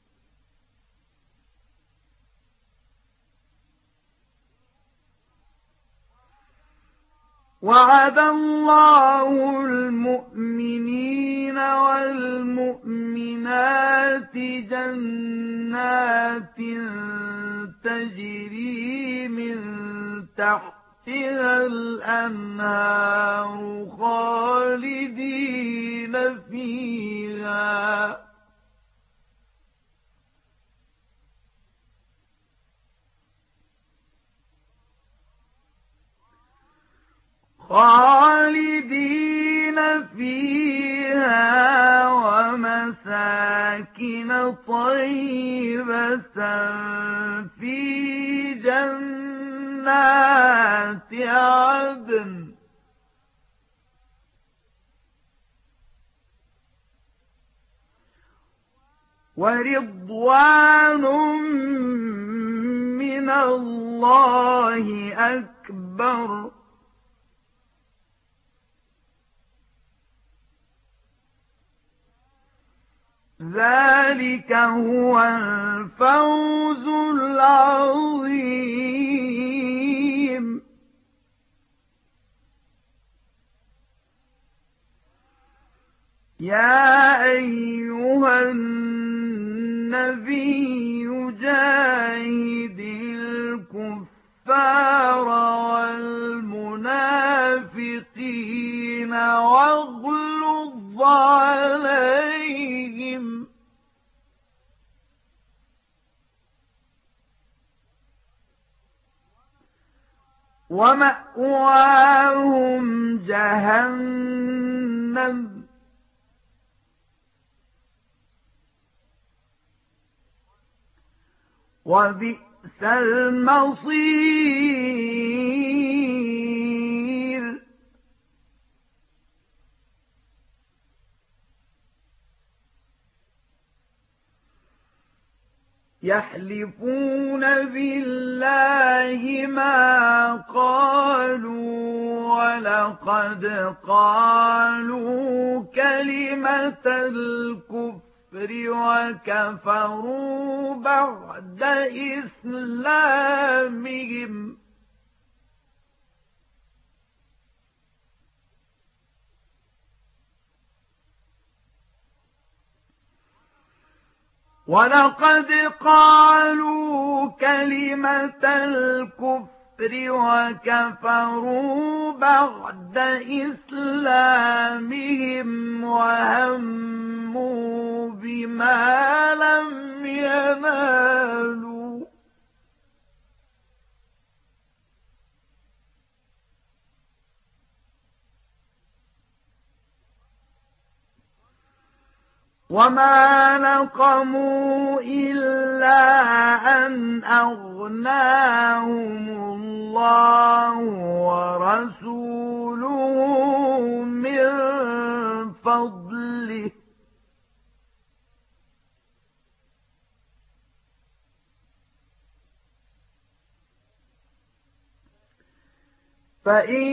وعد الله المؤمنين والمؤمنات جنات تجري من تحتها الأنهار خالدين فيها خالدين فيها ومساكن طيبة في جنات عدن ورضوان من الله أكبر ذلك هو الفوز العظيم يا أيها النبي جاهد الكفار والمنافقين واغلظ عليهم ومأواهم جهنم وبئس المصير يحلفون بالله ما قالوا ولقد قالوا كلمة الكفر وكفروا بعد إسلامهم ولقد قالوا كلمة الكفر وكفروا بعد إسلامهم وهموا بما لم ينالوا وما نقموا إلا أن أغناهم الله ورسوله من فضله فإن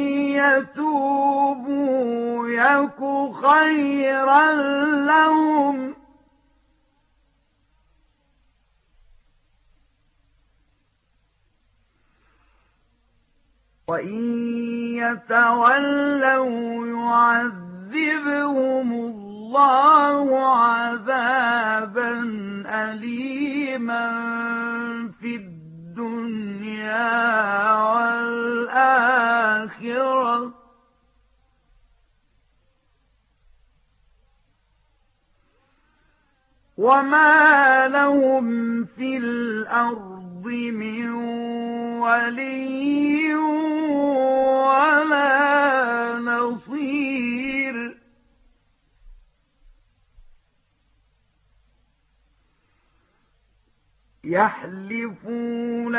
يتوبوا يك خيرا لهم وإن يتولوا يعذبهم الله عذابا أليما في الدنيا والآخرة وما لهم في الأرض من ولي ولا نصير يحلفون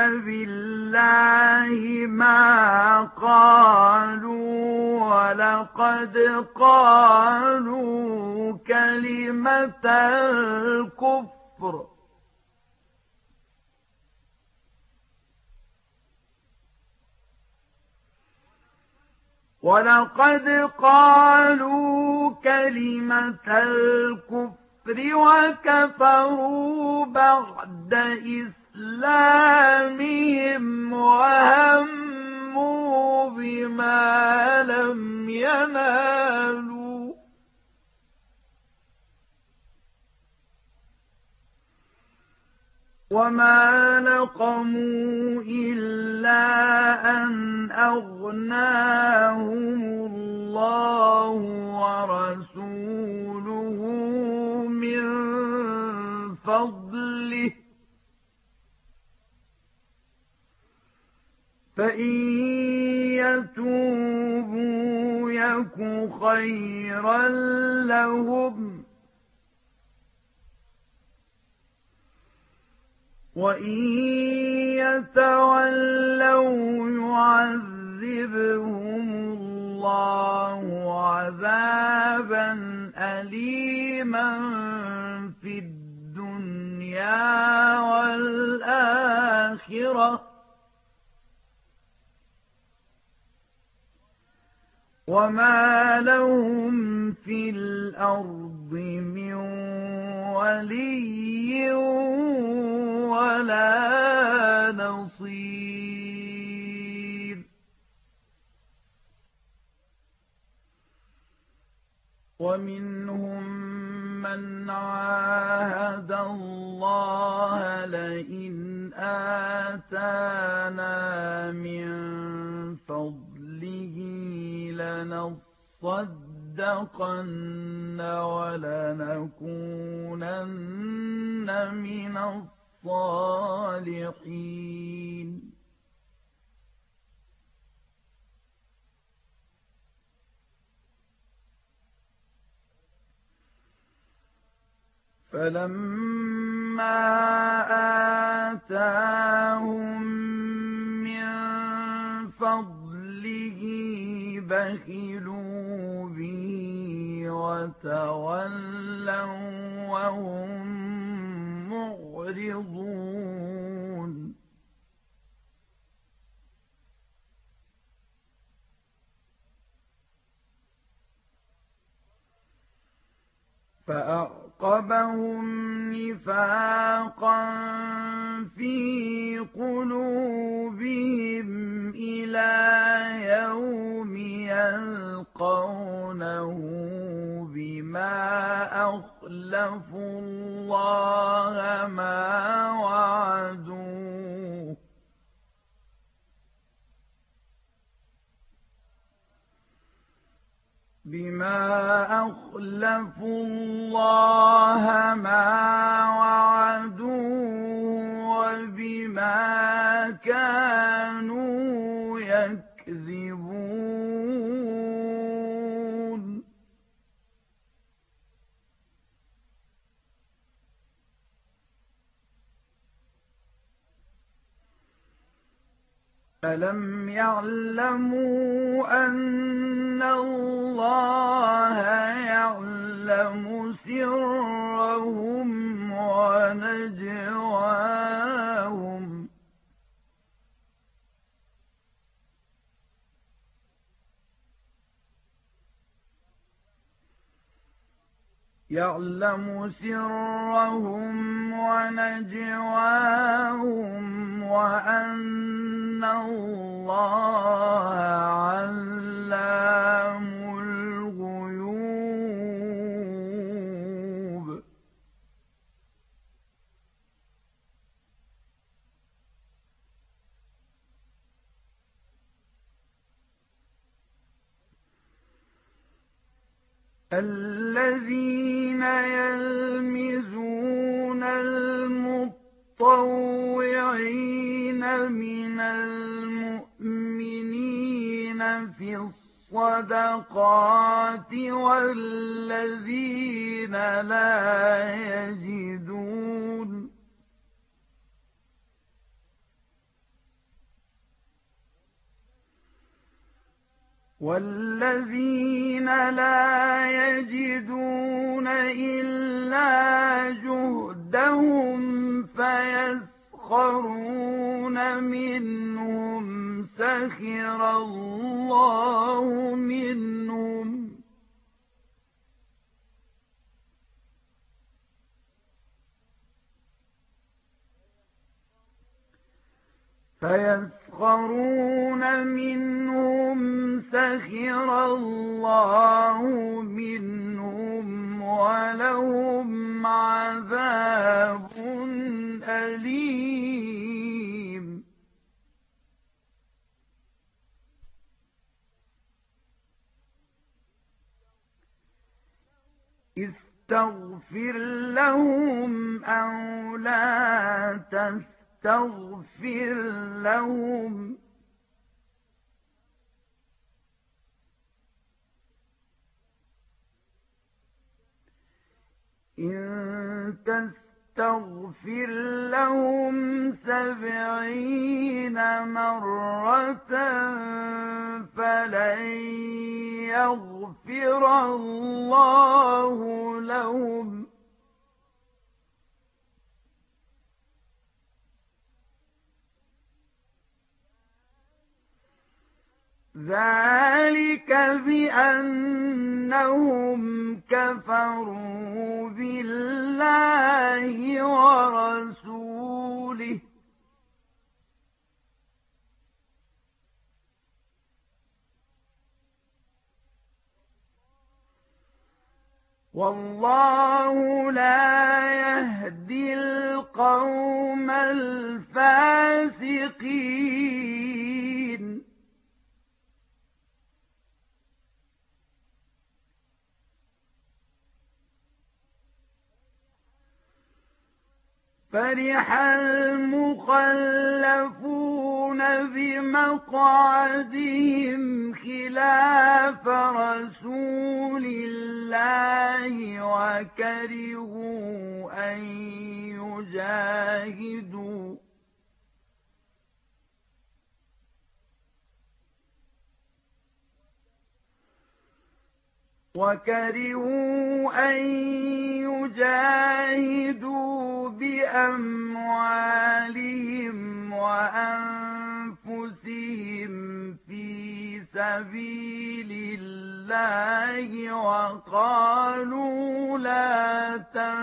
بالله ما قالوا ولقد قالوا كلمة الكفر ولقد قالوا كلمة الكفر وكفروا بعد إسلامهم وهموا بما لم ينالوا وما نقموا إلا أن أغناهم الله ورسوله من فضله فإن يتوبوا يك خيرا لهم وإن يتولوا يعذبهم الله عذابا أليما في الدنيا والآخرة وما لهم في الأرض من ولي ولا نصير ومنهم من عاهد الله لئن آتانا من فضله لنصدقن ولنكونن من الصالحين فلما آتاهم من فضله بخلوا به وتولوا وهم معرضون معرضون فأعقبهم نفاقا في قلوبهم إلى يوم يلقونه بما أخلفوا الله ما وعدوه بما أخلفوا الله ما وعدوه وبما كانوا يكذبون ألم يعلموا أن الله يعلم سرهم ونجواهم يعلم سرهم ونجواهم وأن الله علام الغيوب الذين يلمزون المطوعين من المؤمنين في الصدقات والذين لا يجدون والذين لا يجدون إلا جهدهم فيسخرون منهم سخر الله منهم فيسخرون منهم سخر الله منهم ولهم عذاب أليم استغفر لهم أو لا تستغفر تغفر لهم إن تستغفر لهم سبعين مرة فلن يغفر الله لهم ذلك بأنهم كفروا بالله ورسوله والله لا يهدي القوم الفاسقين فرح المخلفون بمقعدهم خلاف رسول الله وكرهوا أن يجاهدوا وكرهوا أن يجاهدوا بأموالهم وأنفسهم في سبيل الله وقالوا لا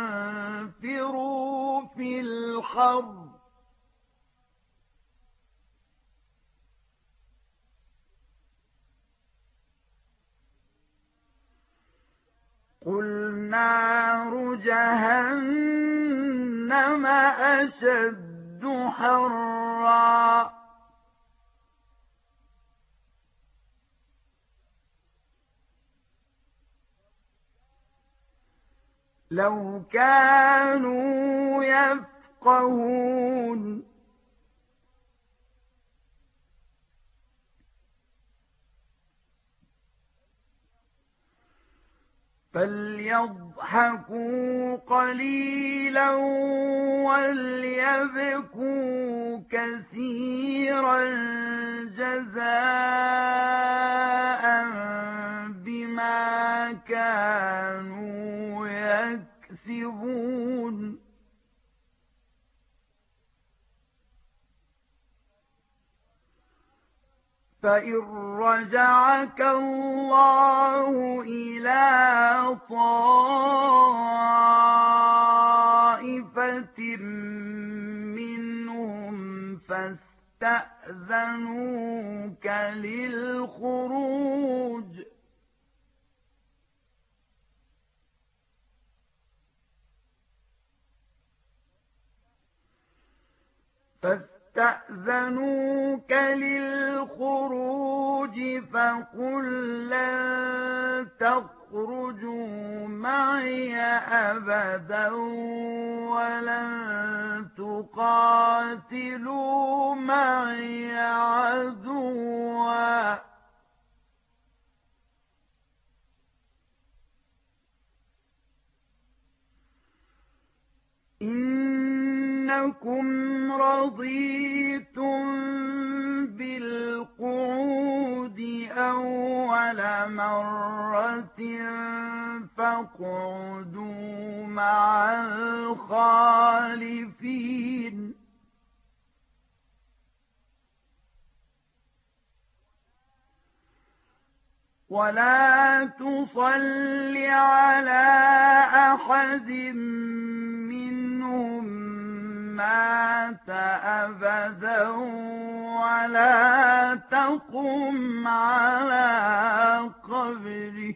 تنفروا في الحرب قل نار جهنم أشد حرا لو كانوا يفقهون فليضحكوا قليلا وليبكوا كثيرا جزاء بما كانوا يكسبون فإن رجعك الله إلى طائفة منهم فاستأذنوك للخروج فاستأذنوك للخروج فقل لن تخرجوا معي أبدا ولن تقاتلوا معي عدوا إنكم رضيتم بالقعود أول مرة فاقعدوا مع الخالفين ولا تصل على أحد منهم مات أبدا ولا تقم على قبره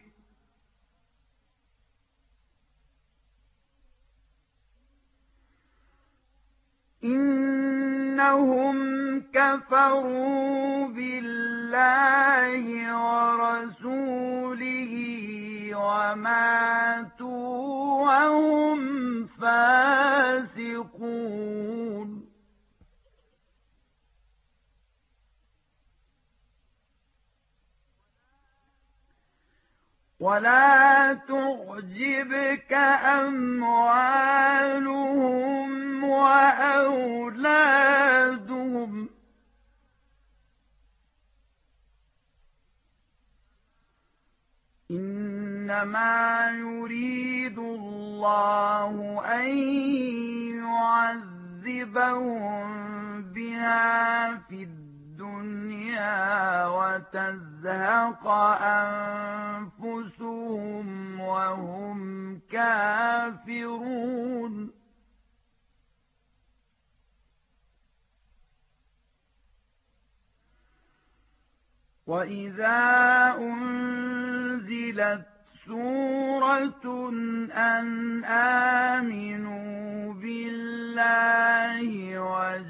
إنهم كفروا بالله ورسوله وماتوا وهم فاسقون ولا تعجبك أموالهم وأولادهم إنما يريد الله أن يعذبهم بها في الدنيا وتزهق أنفسهم وهم كافرون وإذا أنزلت سورة أن آمنوا بالله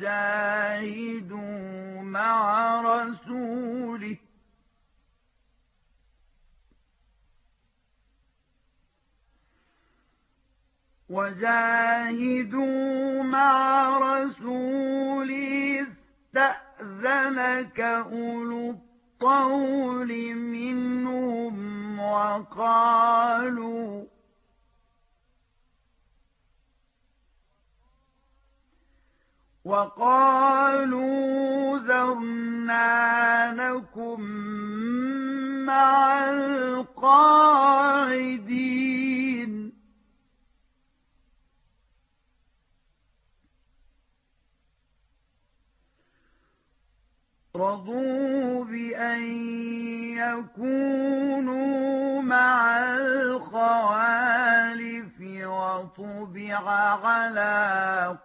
وجاهدوا مع رسوله وجاهدوا مع رسوله استأذنك أولو الطول منهم وقالوا وقالوا ذرنا نكن مع القاعدين رضوا بأن يكونوا مع الخوالف وطبع على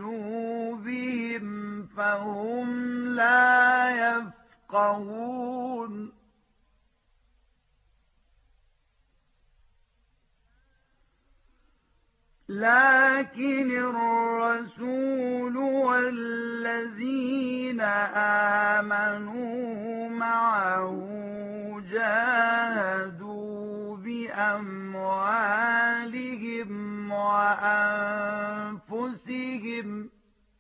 قلوبهم فهم لا يفقهون لكن الرسول والذين آمنوا معه جاهدوا بأموالهم وأنفسهم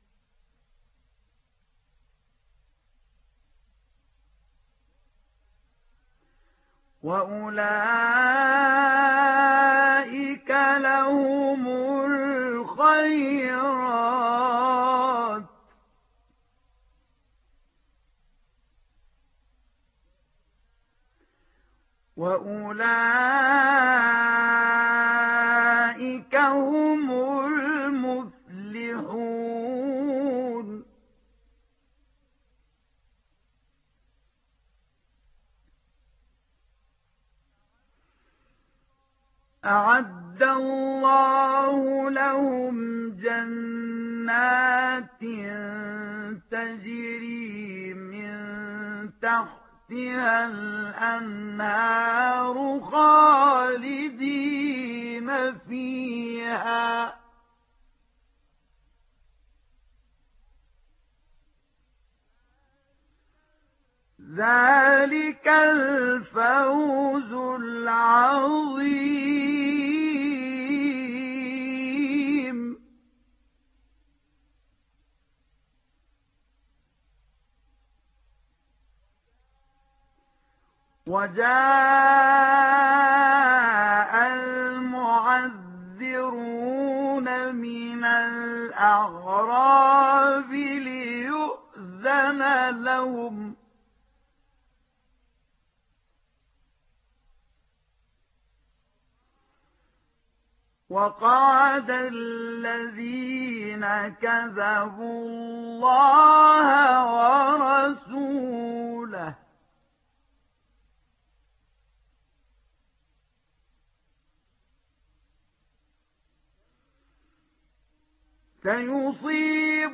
وأولئك لهم الخيرات وأولئك هم المفلحون أعد الله لهم جنات تجري من تحتها الأنهار خالدين فيها ذلك الفوز العظيم وجاء المعذرون من الأعراب ليؤذن لهم وقعد الذين كذبوا الله ورسوله سيصيب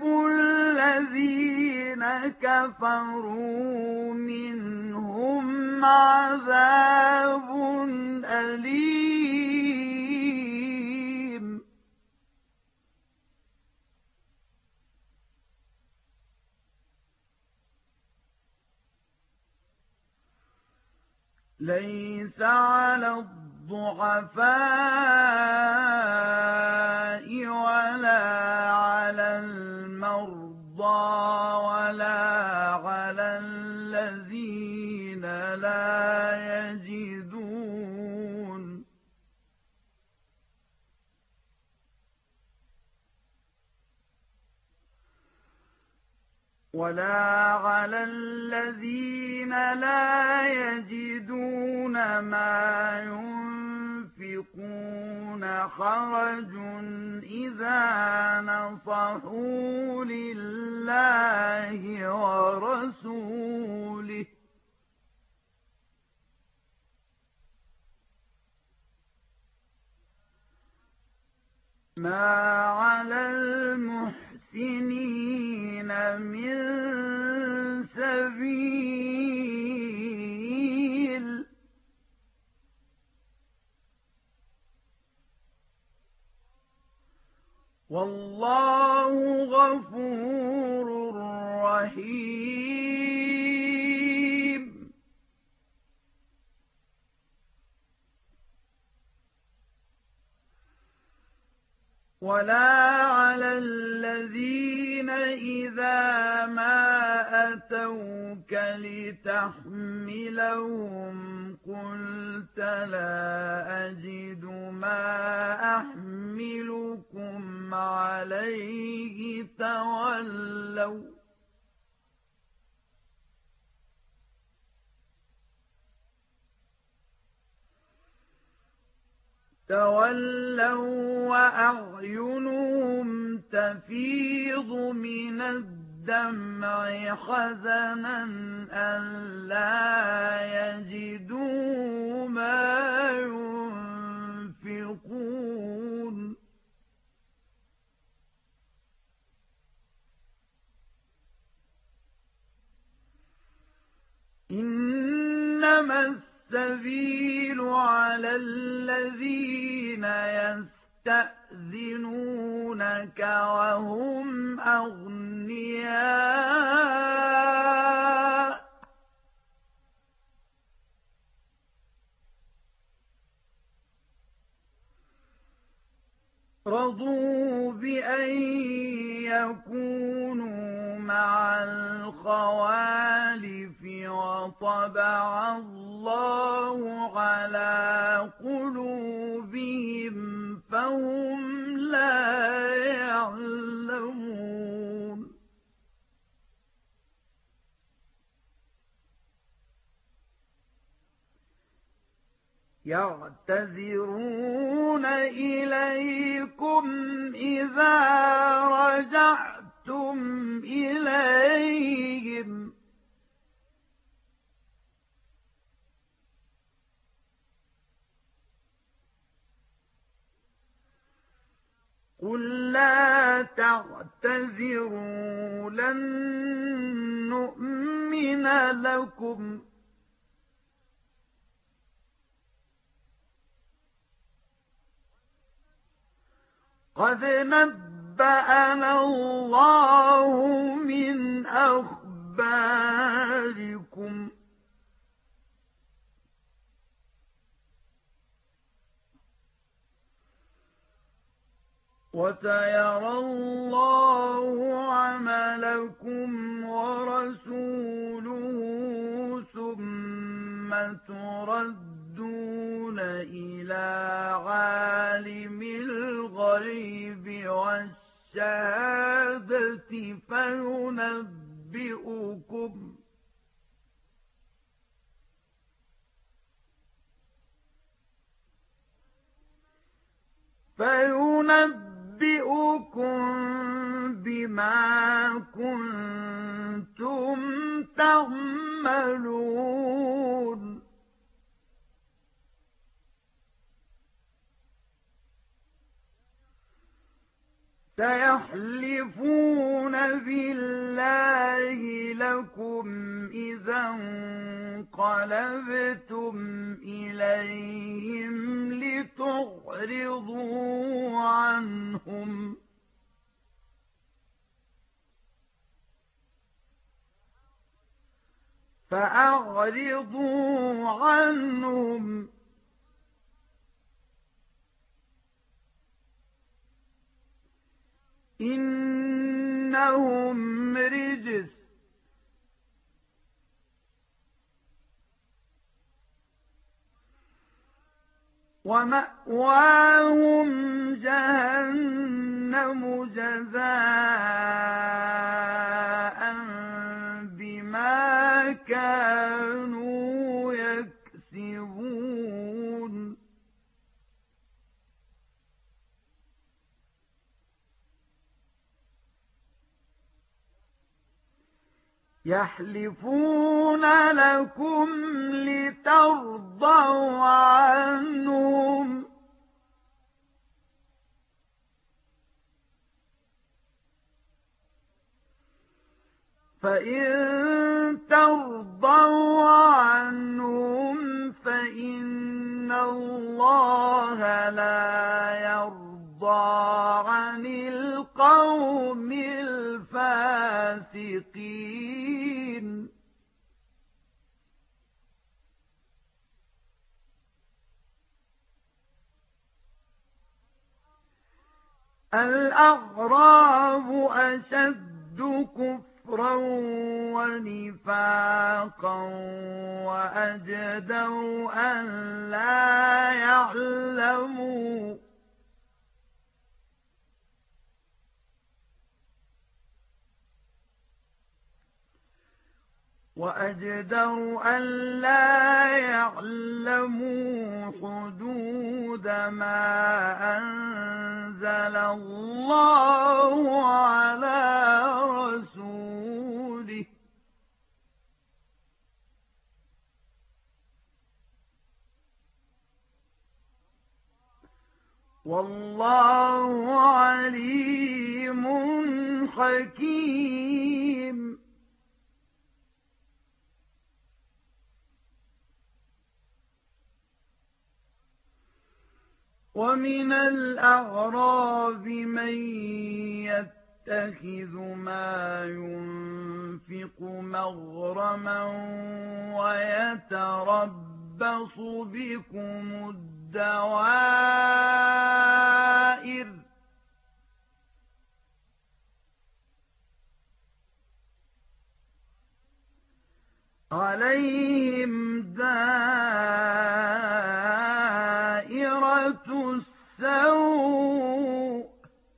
الذين كفروا منهم عذاب أليم ليس على الضعفاء ولا على المرضى ولا على الذين لا يجدون ولا على الذين لا يجدون ما ينفقون حرج إذا نصحوا لله ورسوله ما على المحسنين من سبيل والله غفور رحيم ولا على الذين إذا ما أتوك لتحملهم قلت لا أجد ما أحملكم عليه تولوا تولوا وأعينهم تفيض من الدمع حزنا ألا يجدوا ما ينفقون إنما السبيل على الذين يستأذنونك وهم أغنياء رضوا بأن يكونوا مع الخوالف وطبع الله على قلوبهم فهم لا يعلمون يعتذرون إليكم إذا رجعتم إليهم قل لا تعتذروا لن نؤمن لكم قد نبأنا الله من أخباركم وسيرى الله عملكم ورسوله ثم تردون إلى عالم الغيب والشهادة فينبئكم فينبئكم بما كنتم تعملون سيحلفون بالله لكم إذا انقلبتم إليهم لتعرضوا عنهم فأعرضوا عنهم إنهم رجس ومأواهم جهنم جزاء بما كانوا يكسبون يحلفون لكم لترضوا عنهم فإن ترضوا عنهم فإن الله لا يرضى عن القوم الفاسقين الأعراب أشد كفرا ونفاقا وأجدر أن لا يعلموا وأجدر ألا يعلموا حدود ما أنزل الله على رسوله والله عليم حكيم. ومن الأعراب من يتخذ ما ينفق مغرما ويتربص بكم الدوائر عليهم دائرة السوء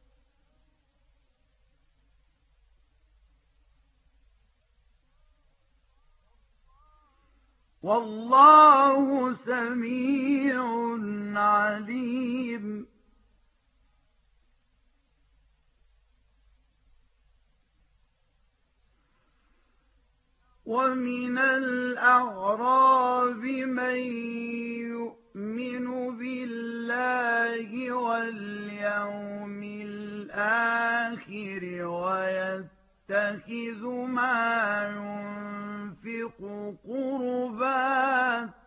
والله سميع عليم. ومن الأعراب من يؤمن بالله واليوم الآخر ويتخذ ما ينفق قربات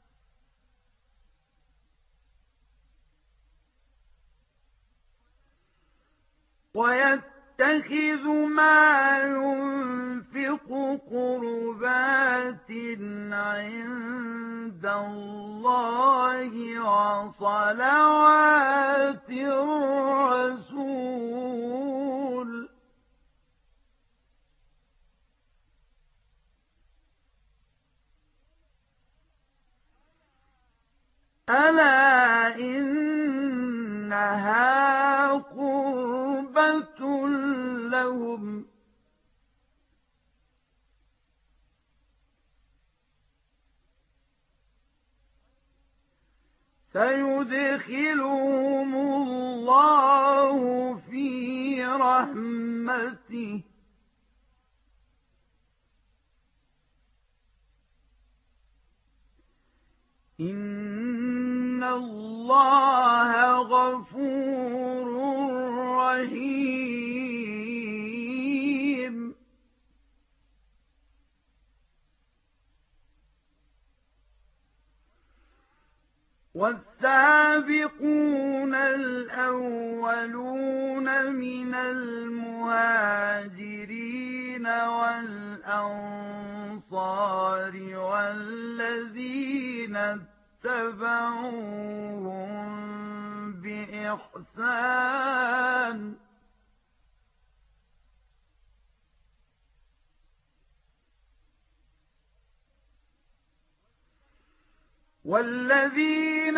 ويتخذ ما ينفق قربات عند الله وصلوات الرسول ألا إنها قربة لهم سيدخلهم الله في رحمته إن الله غفور رحيم. والسابقون الأولون من المهاجرين والأنصار والذين اتبعوهم بإحسان والذين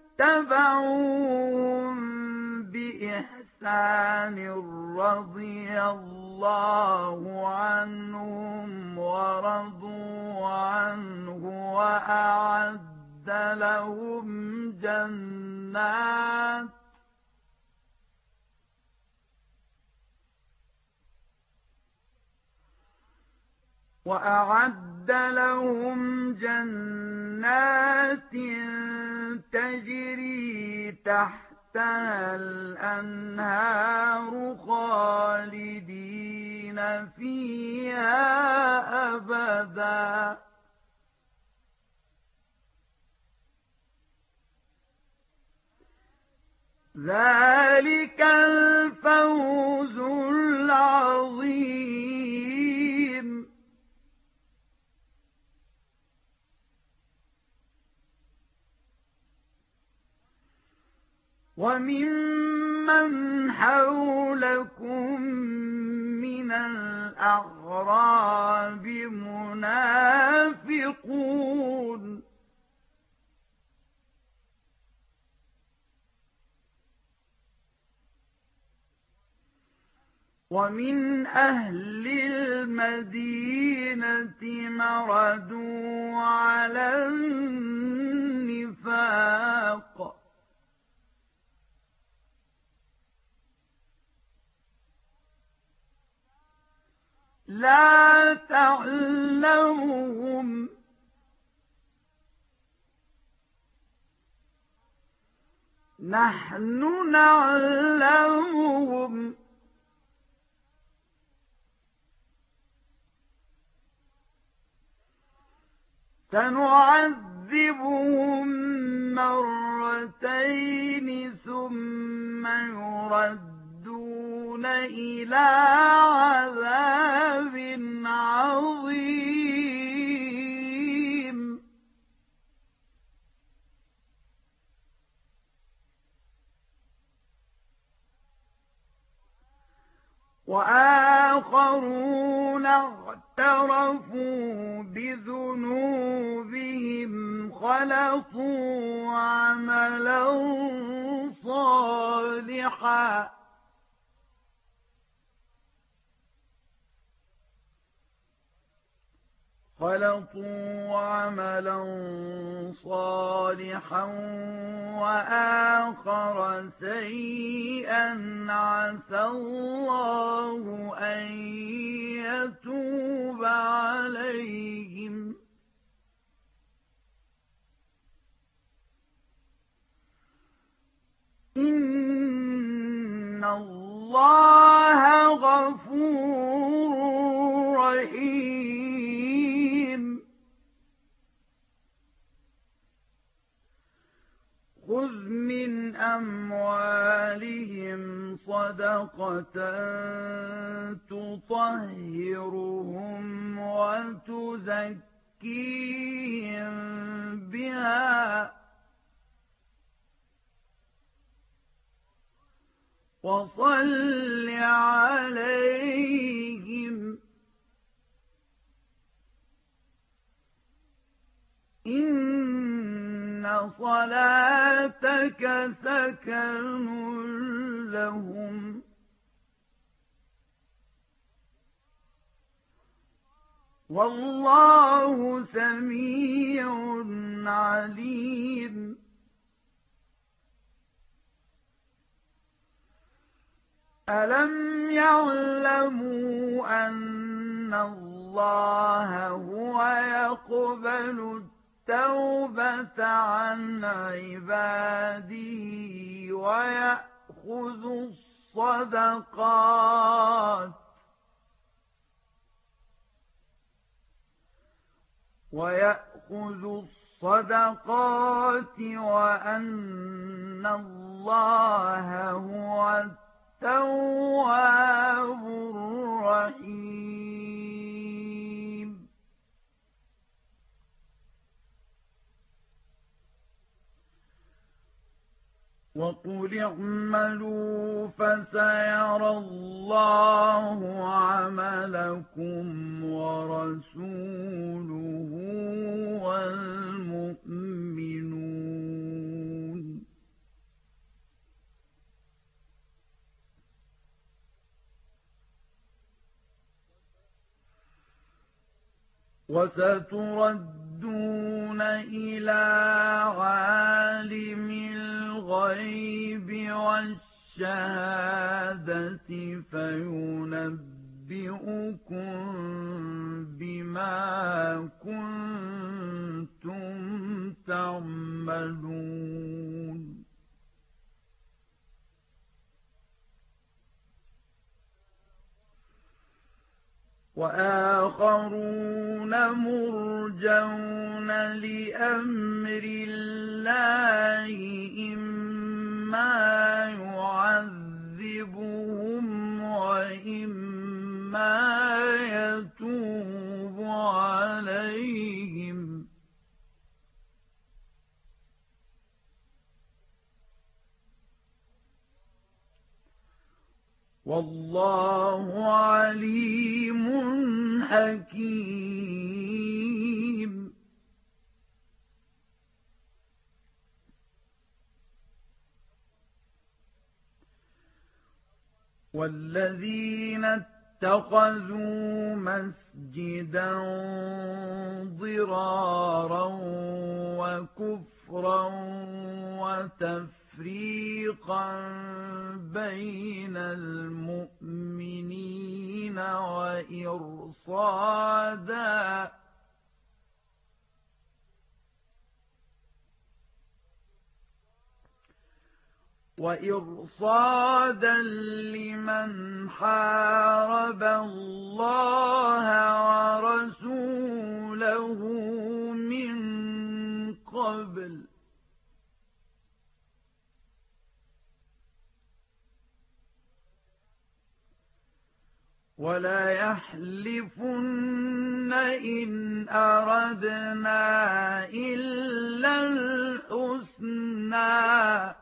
اتبعوهم بإحسان رضي الله عنهم ورضوا عنه وأعد لهم جنات وأعد لهم جنات تجري تحتها الأنهار خالدين فيها أبدا ذلك الفوز العظيم. وممن حولكم من الأعراب منافقون ومن أهل المدينة مردوا على النفاق لا تعلمهم نحن نعلمهم سنعذبهم مرتين ثم يردون إلى عذاب عظيم وآخرون اعترفوا بذنوبهم خلطوا عملا صالحا خلطوا عملا صالحا وآخر سيئا عسى الله أن يتوب عليهم إن الله غفور رحيم خذ من أموالهم صدقة تطهرهم وتزكيهم بها وصل عليهم إن صلاتك سكن لهم والله سميع عليم ألم يعلموا أن الله هو يقبل التوبة عن عباده ويأخذ الصدقات ويأخذ الصدقات وأن الله هو التواب الرحيم وقل اعملوا فسيرى الله عملكم ورسوله والمؤمنون وستردون إلى عالم الغيب والشهادة فينبئكم بما كنتم تعملون وآخرون مرجون لأمر الله إما يعذبهم وإما يتوب عليهم والله عليم حكيم والذين اتخذوا مسجدا ضرارا وكفرا وتفريقا بين المؤمنين وإرصادا وإرصادا لمن حارب الله ورسوله من قبل ولا يحلفن إن أردنا إلا الحسنى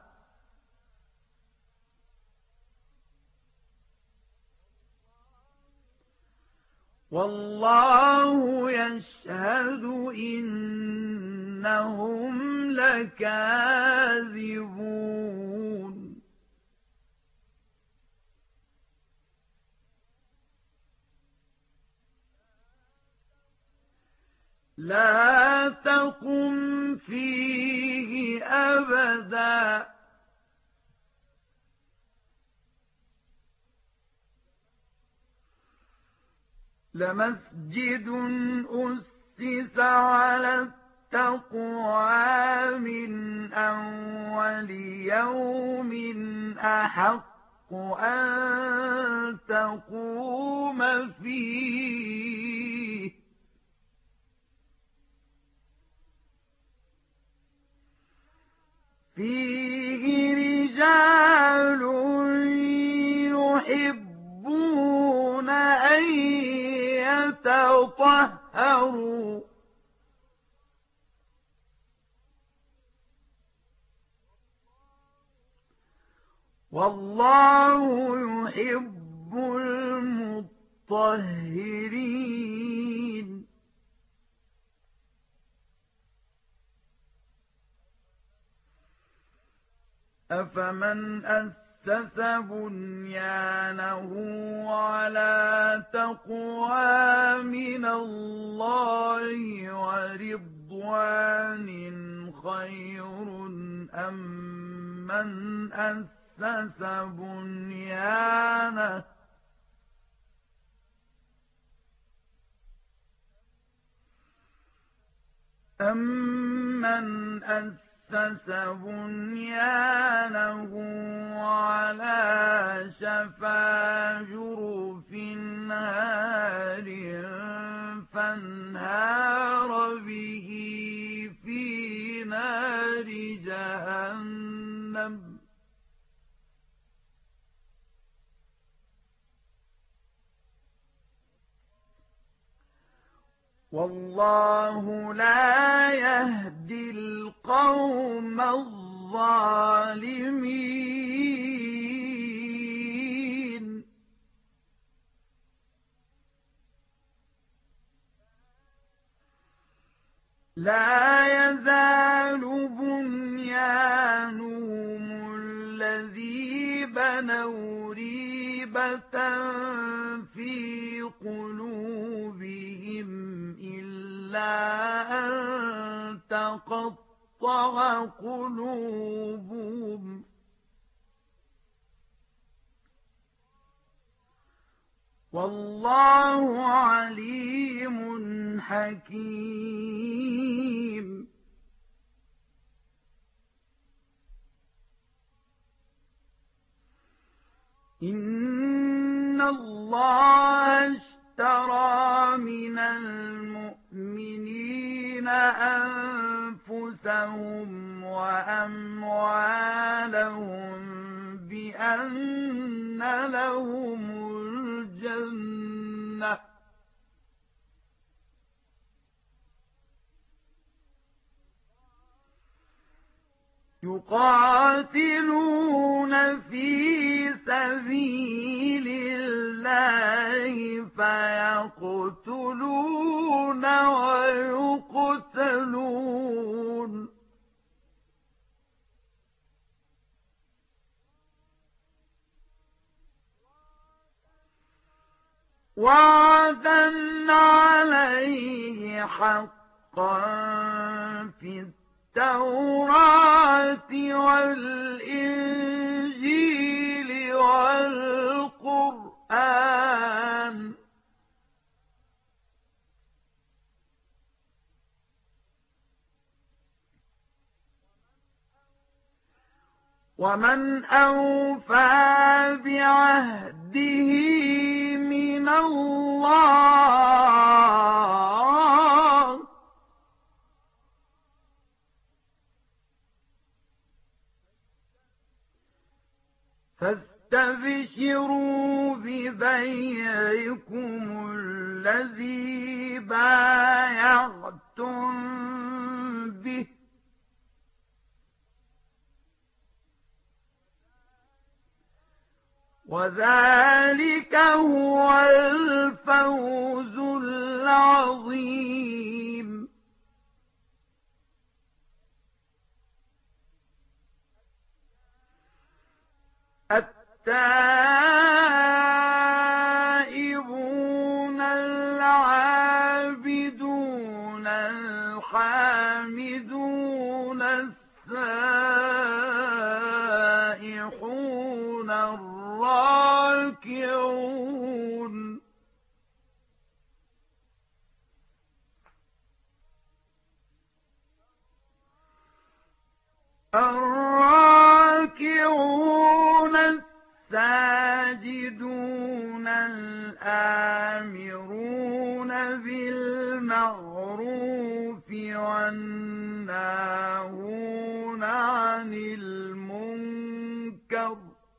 والله يشهد إنهم لكاذبون لا تقم فيه أبدا لمسجد أسس على التقوى من أول يوم أحق أن تقوم فيه فيه رجال يحبون أن يتطهروا والله يحب المطهرين أفمن أسس بنيانه على تقوى من الله ورضوان خير أم من أسس بنيانه أَمَّنْ أَسَّسَ بُنْيَانَهُ عَلَى شَفَا جُرُفٍ هَارٍ فَانْهَارَ بِهِ فِي نَارِ جَهَنَّمَ وَاللَّهُ لَا يَهْدِي الْقَوْمَ الظَّالِمِينَ لا يزال بنيانهم الذي بنوا ريبة في قلوبهم إلا أن تقطع قلوبهم والله عليم حكيم إن الله اشترى من المؤمنين أنفسهم وأموالهم بأن لهم الجنة يقاتلون في سبيل الله فيقتلون ويقتلون وعدا عليه حقا في التوراة والإنجيل والقرآن ومن أوفى بعهده من الله فاستبشروا ببيعكم الذي بايعتم به وذلك هو الفوز العظيم. التائبون العابدون الحامدون السائحون الراكعون الراكعون الساجدون الآمرون بالمعروف والناهون عن المنكر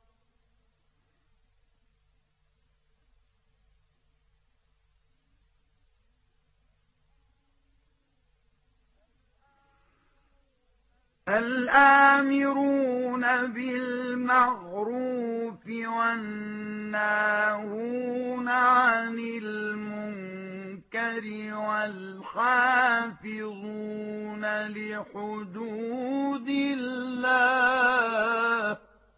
الآمرون بالمعروف والناهون عن المنكر والحافظون لحدود الله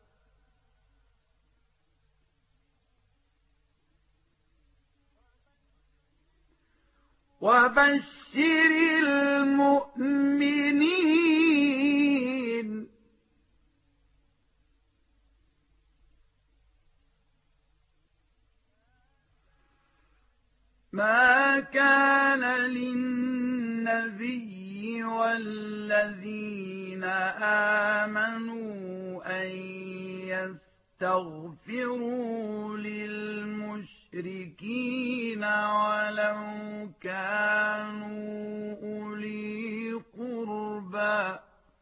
وبشر المؤمنين. ما كان للنبي والذين آمنوا أن يستغفروا للمشركين ولو كانوا أولي قربى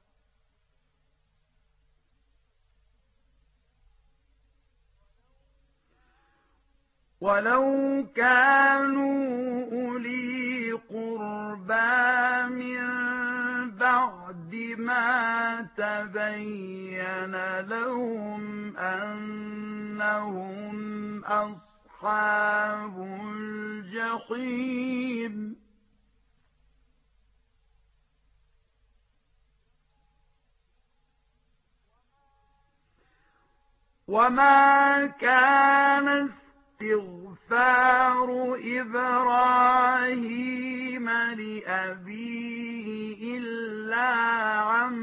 ولو كانوا أولي قربى من بعد ما تبين لهم أنهم أصحاب الجحيم. وما كان استغفار إبراهيم لأبيه إلا عن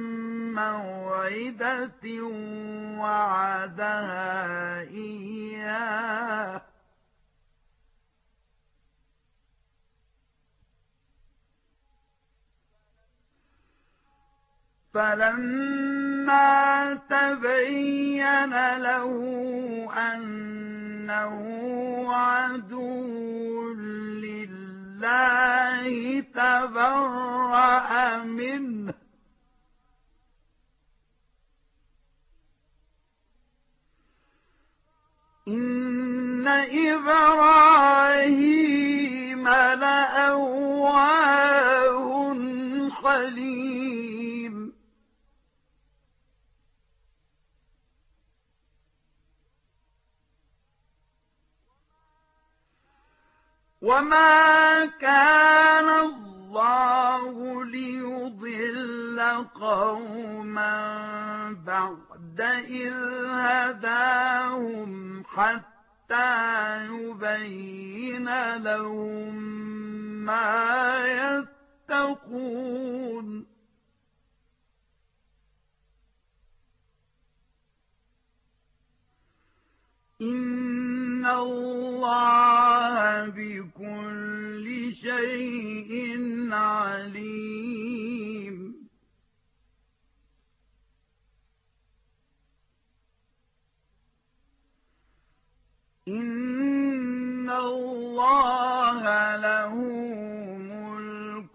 موعدة وعدها إياه فلما تبين له أنه عدو لله تبرأ منه إن إبراهيم لأواه حليم. وما كان الله ليضل قوما بعد إذ هداهم حتى حتى يبين لهم ما يتقون إن الله بكل شيء عليم إن الله له ملك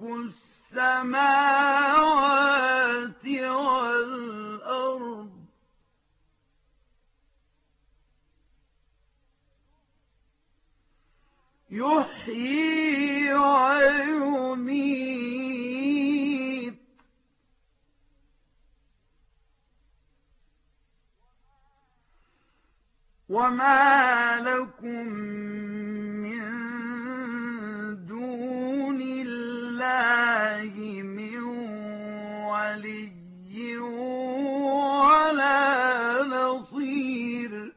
السماوات والأرض يحيي ويميت وما لكم من دون الله من ولي ولا نصير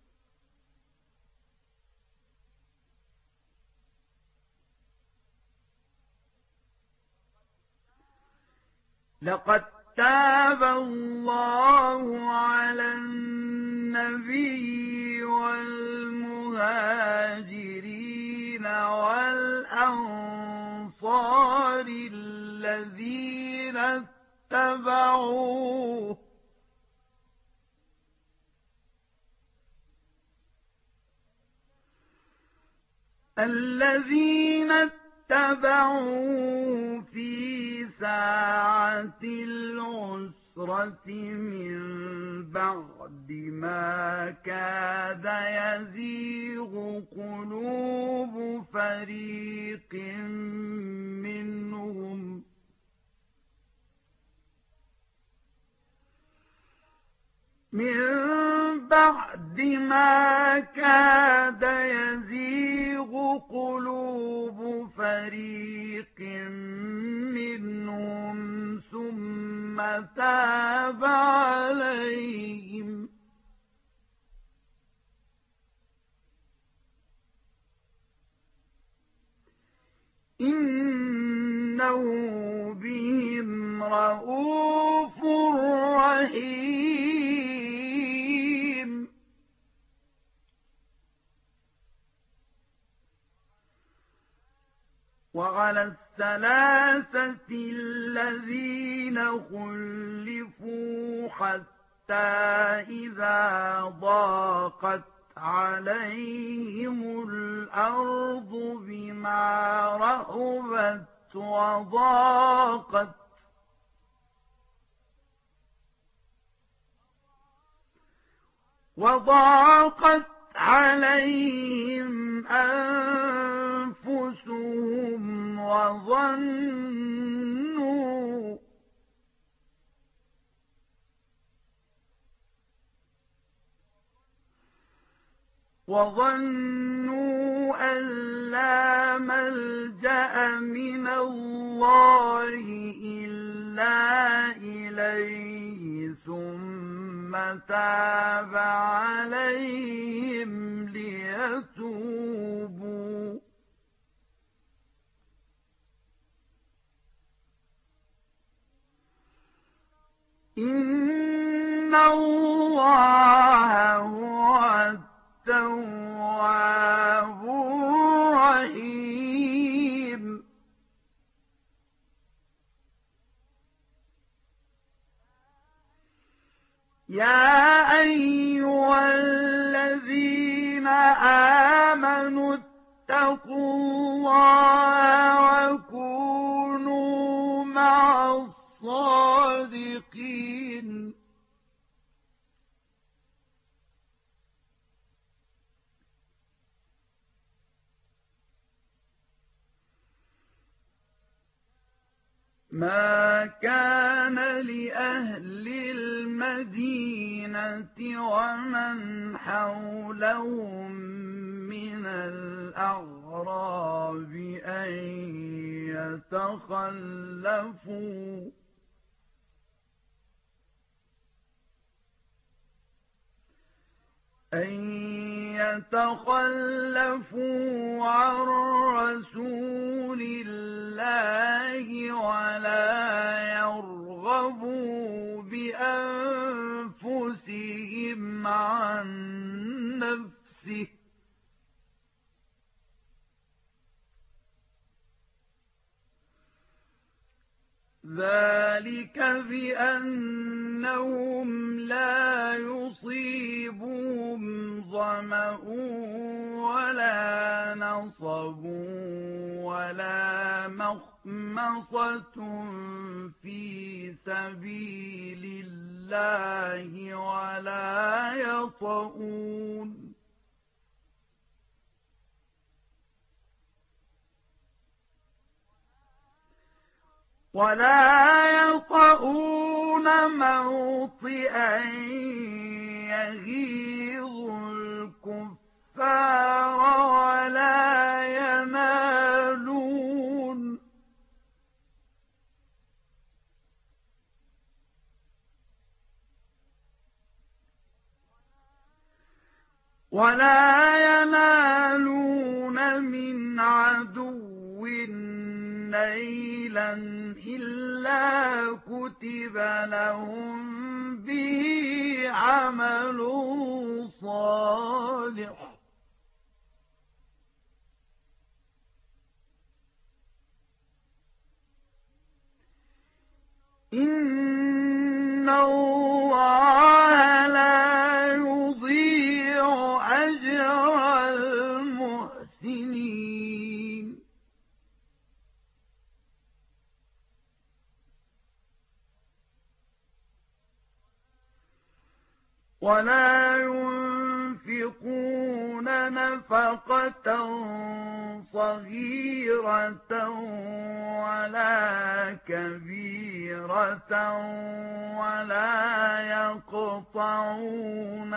لقد تاب الله على النبي والمهاجرين والأنصار الذين اتبعوه الذين اتبعوه في ساعة العسرة من بعد ما كاد يزيغ قلوب فريق منهم من بعد ما كاد يزيغ قلوب فريق منهم ثم تاب عليهم إنه بهم رءوف رحيم وعلى الثلاثة الذين خلفوا حتى إذا ضاقت عليهم الأرض بما رحبت وضاقت وضاقت عليهم أنفسهم وظنوا وظنوا أن لا ملجأ من الله إلا إليه ثم تاب عليهم ليتوبوا إن الله هو التواب الرحيم يا أيها الذين آمنوا اتقوا الله وكونوا مع الصادقين ما كان لأهل المدينة ومن حولهم من الأعراب أن يتخلفوا أن يتخلفوا عن رسول الله ولا يرغبوا بأنفسهم عن نفسه ذلك بأنهم لا يصيبهم ظمأ ولا نصب ولا مخمصة في سبيل الله ولا يطؤون ولا يطؤون موطئا يغيظ الكفار ولا ينالون ولا ينالون من عدو نيلا إلا كتب لهم به عمل صالح إن الله لا يضيع أجر المحسنين ولا ينفقون نفقة صغيرة ولا كبيرة ولا يقطعون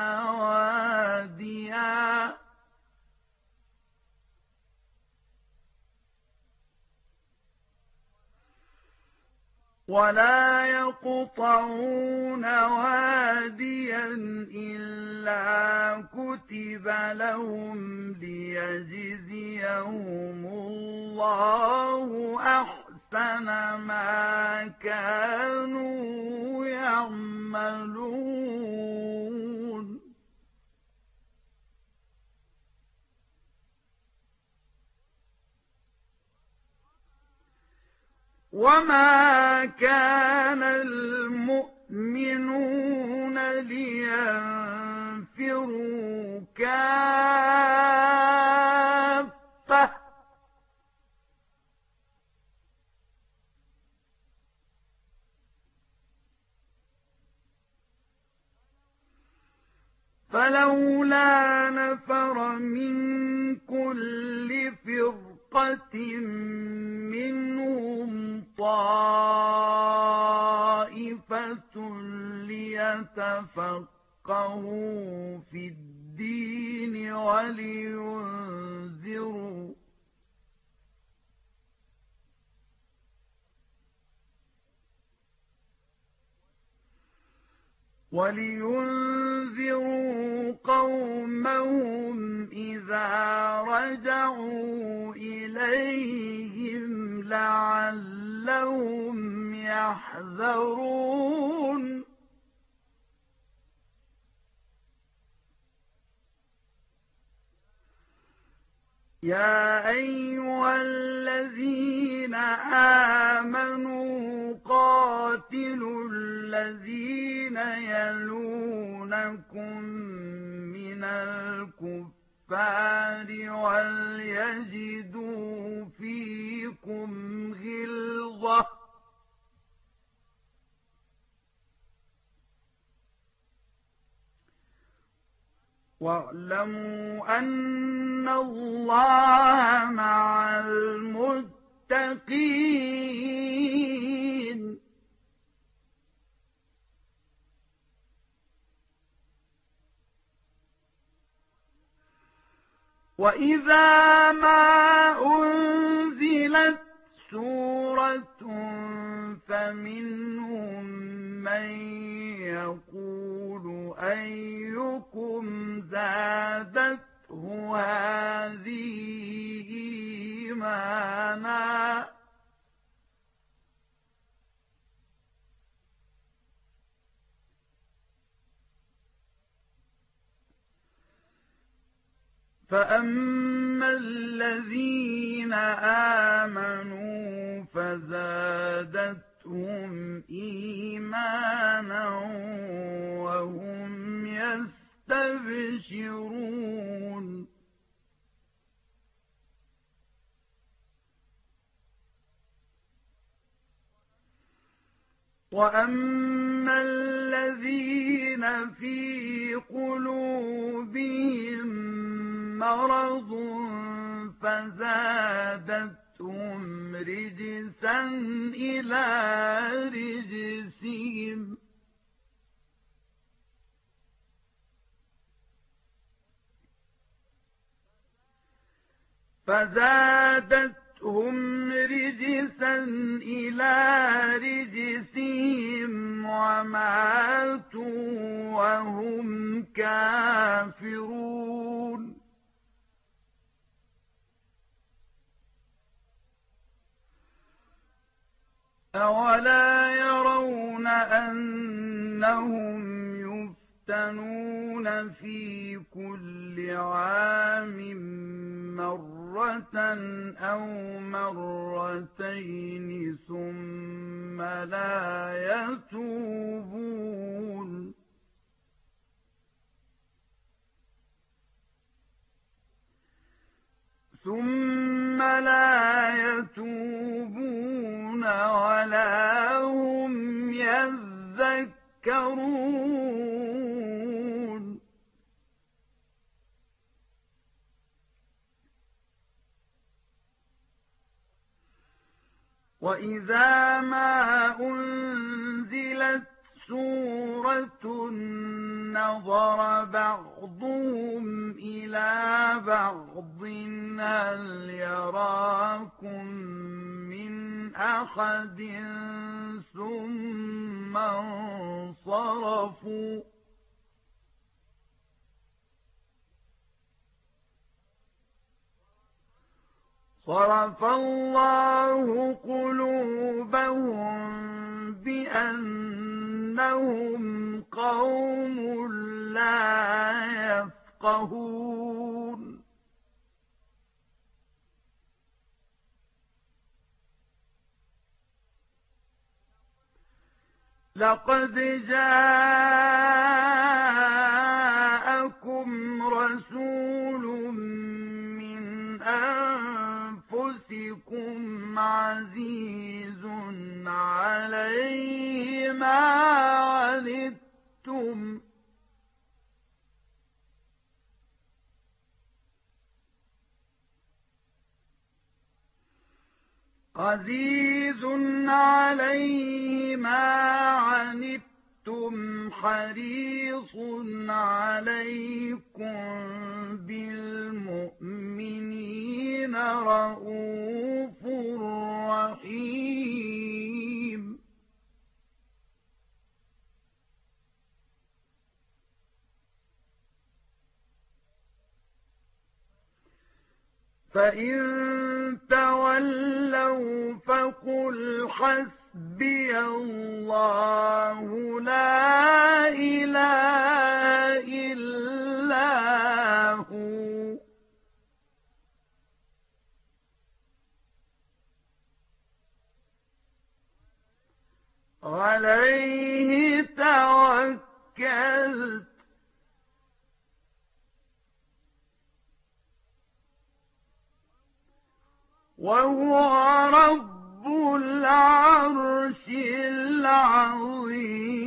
واديا ولا يقطعون واديا إلا كتب لهم ليجزيهم الله أحسن ما كانوا يعملون وما كان المؤمنون لينفروا كافة فلولا نفر من كل فرقة منهم طائفة ليتفقهوا في الدين ولينذروا ولينذروا قومهم إذا رجعوا إليهم لعلهم يحذرون يا أيها الذين آمنوا قاتلوا الذين يلونكم من الكفار وليجدوا فيكم غلظة واعلموا أن الله مع المتقين وإذا ما أنزلت سورة فمنهم من يقول أيكم زادته هذه إيمانا فأما الذين آمنوا فزادتهم إيمانا وهم يستبشرون وأما الذين في قلوبهم مرض فزادتهم رجسا إلى رجسهم فزادتهم رجسا إلى رجسهم وماتوا وهم كافرون أولا يرون أنهم يفتنون في كل عام مرة أو مرتين ثم لا يتوبون ثم لا يتوبون ولا هم يذكرون وإذا ما أنزلت سورة نظر بعضهم إلى بعض هل يراكم من أحد ثم انصرفوا صرف الله قلوبهم بأنهم قوم لا يفقهون لقد جاءكم رسول من أنفسكم عزيز عليه ما عنتم عزيز عليه ما عنتم حريص عليكم بالمؤمنين رءوف رحيم فإن تولوا فقل حسبي الله لا إله إلا هو عليه توكلت وهو رب العرش العظيم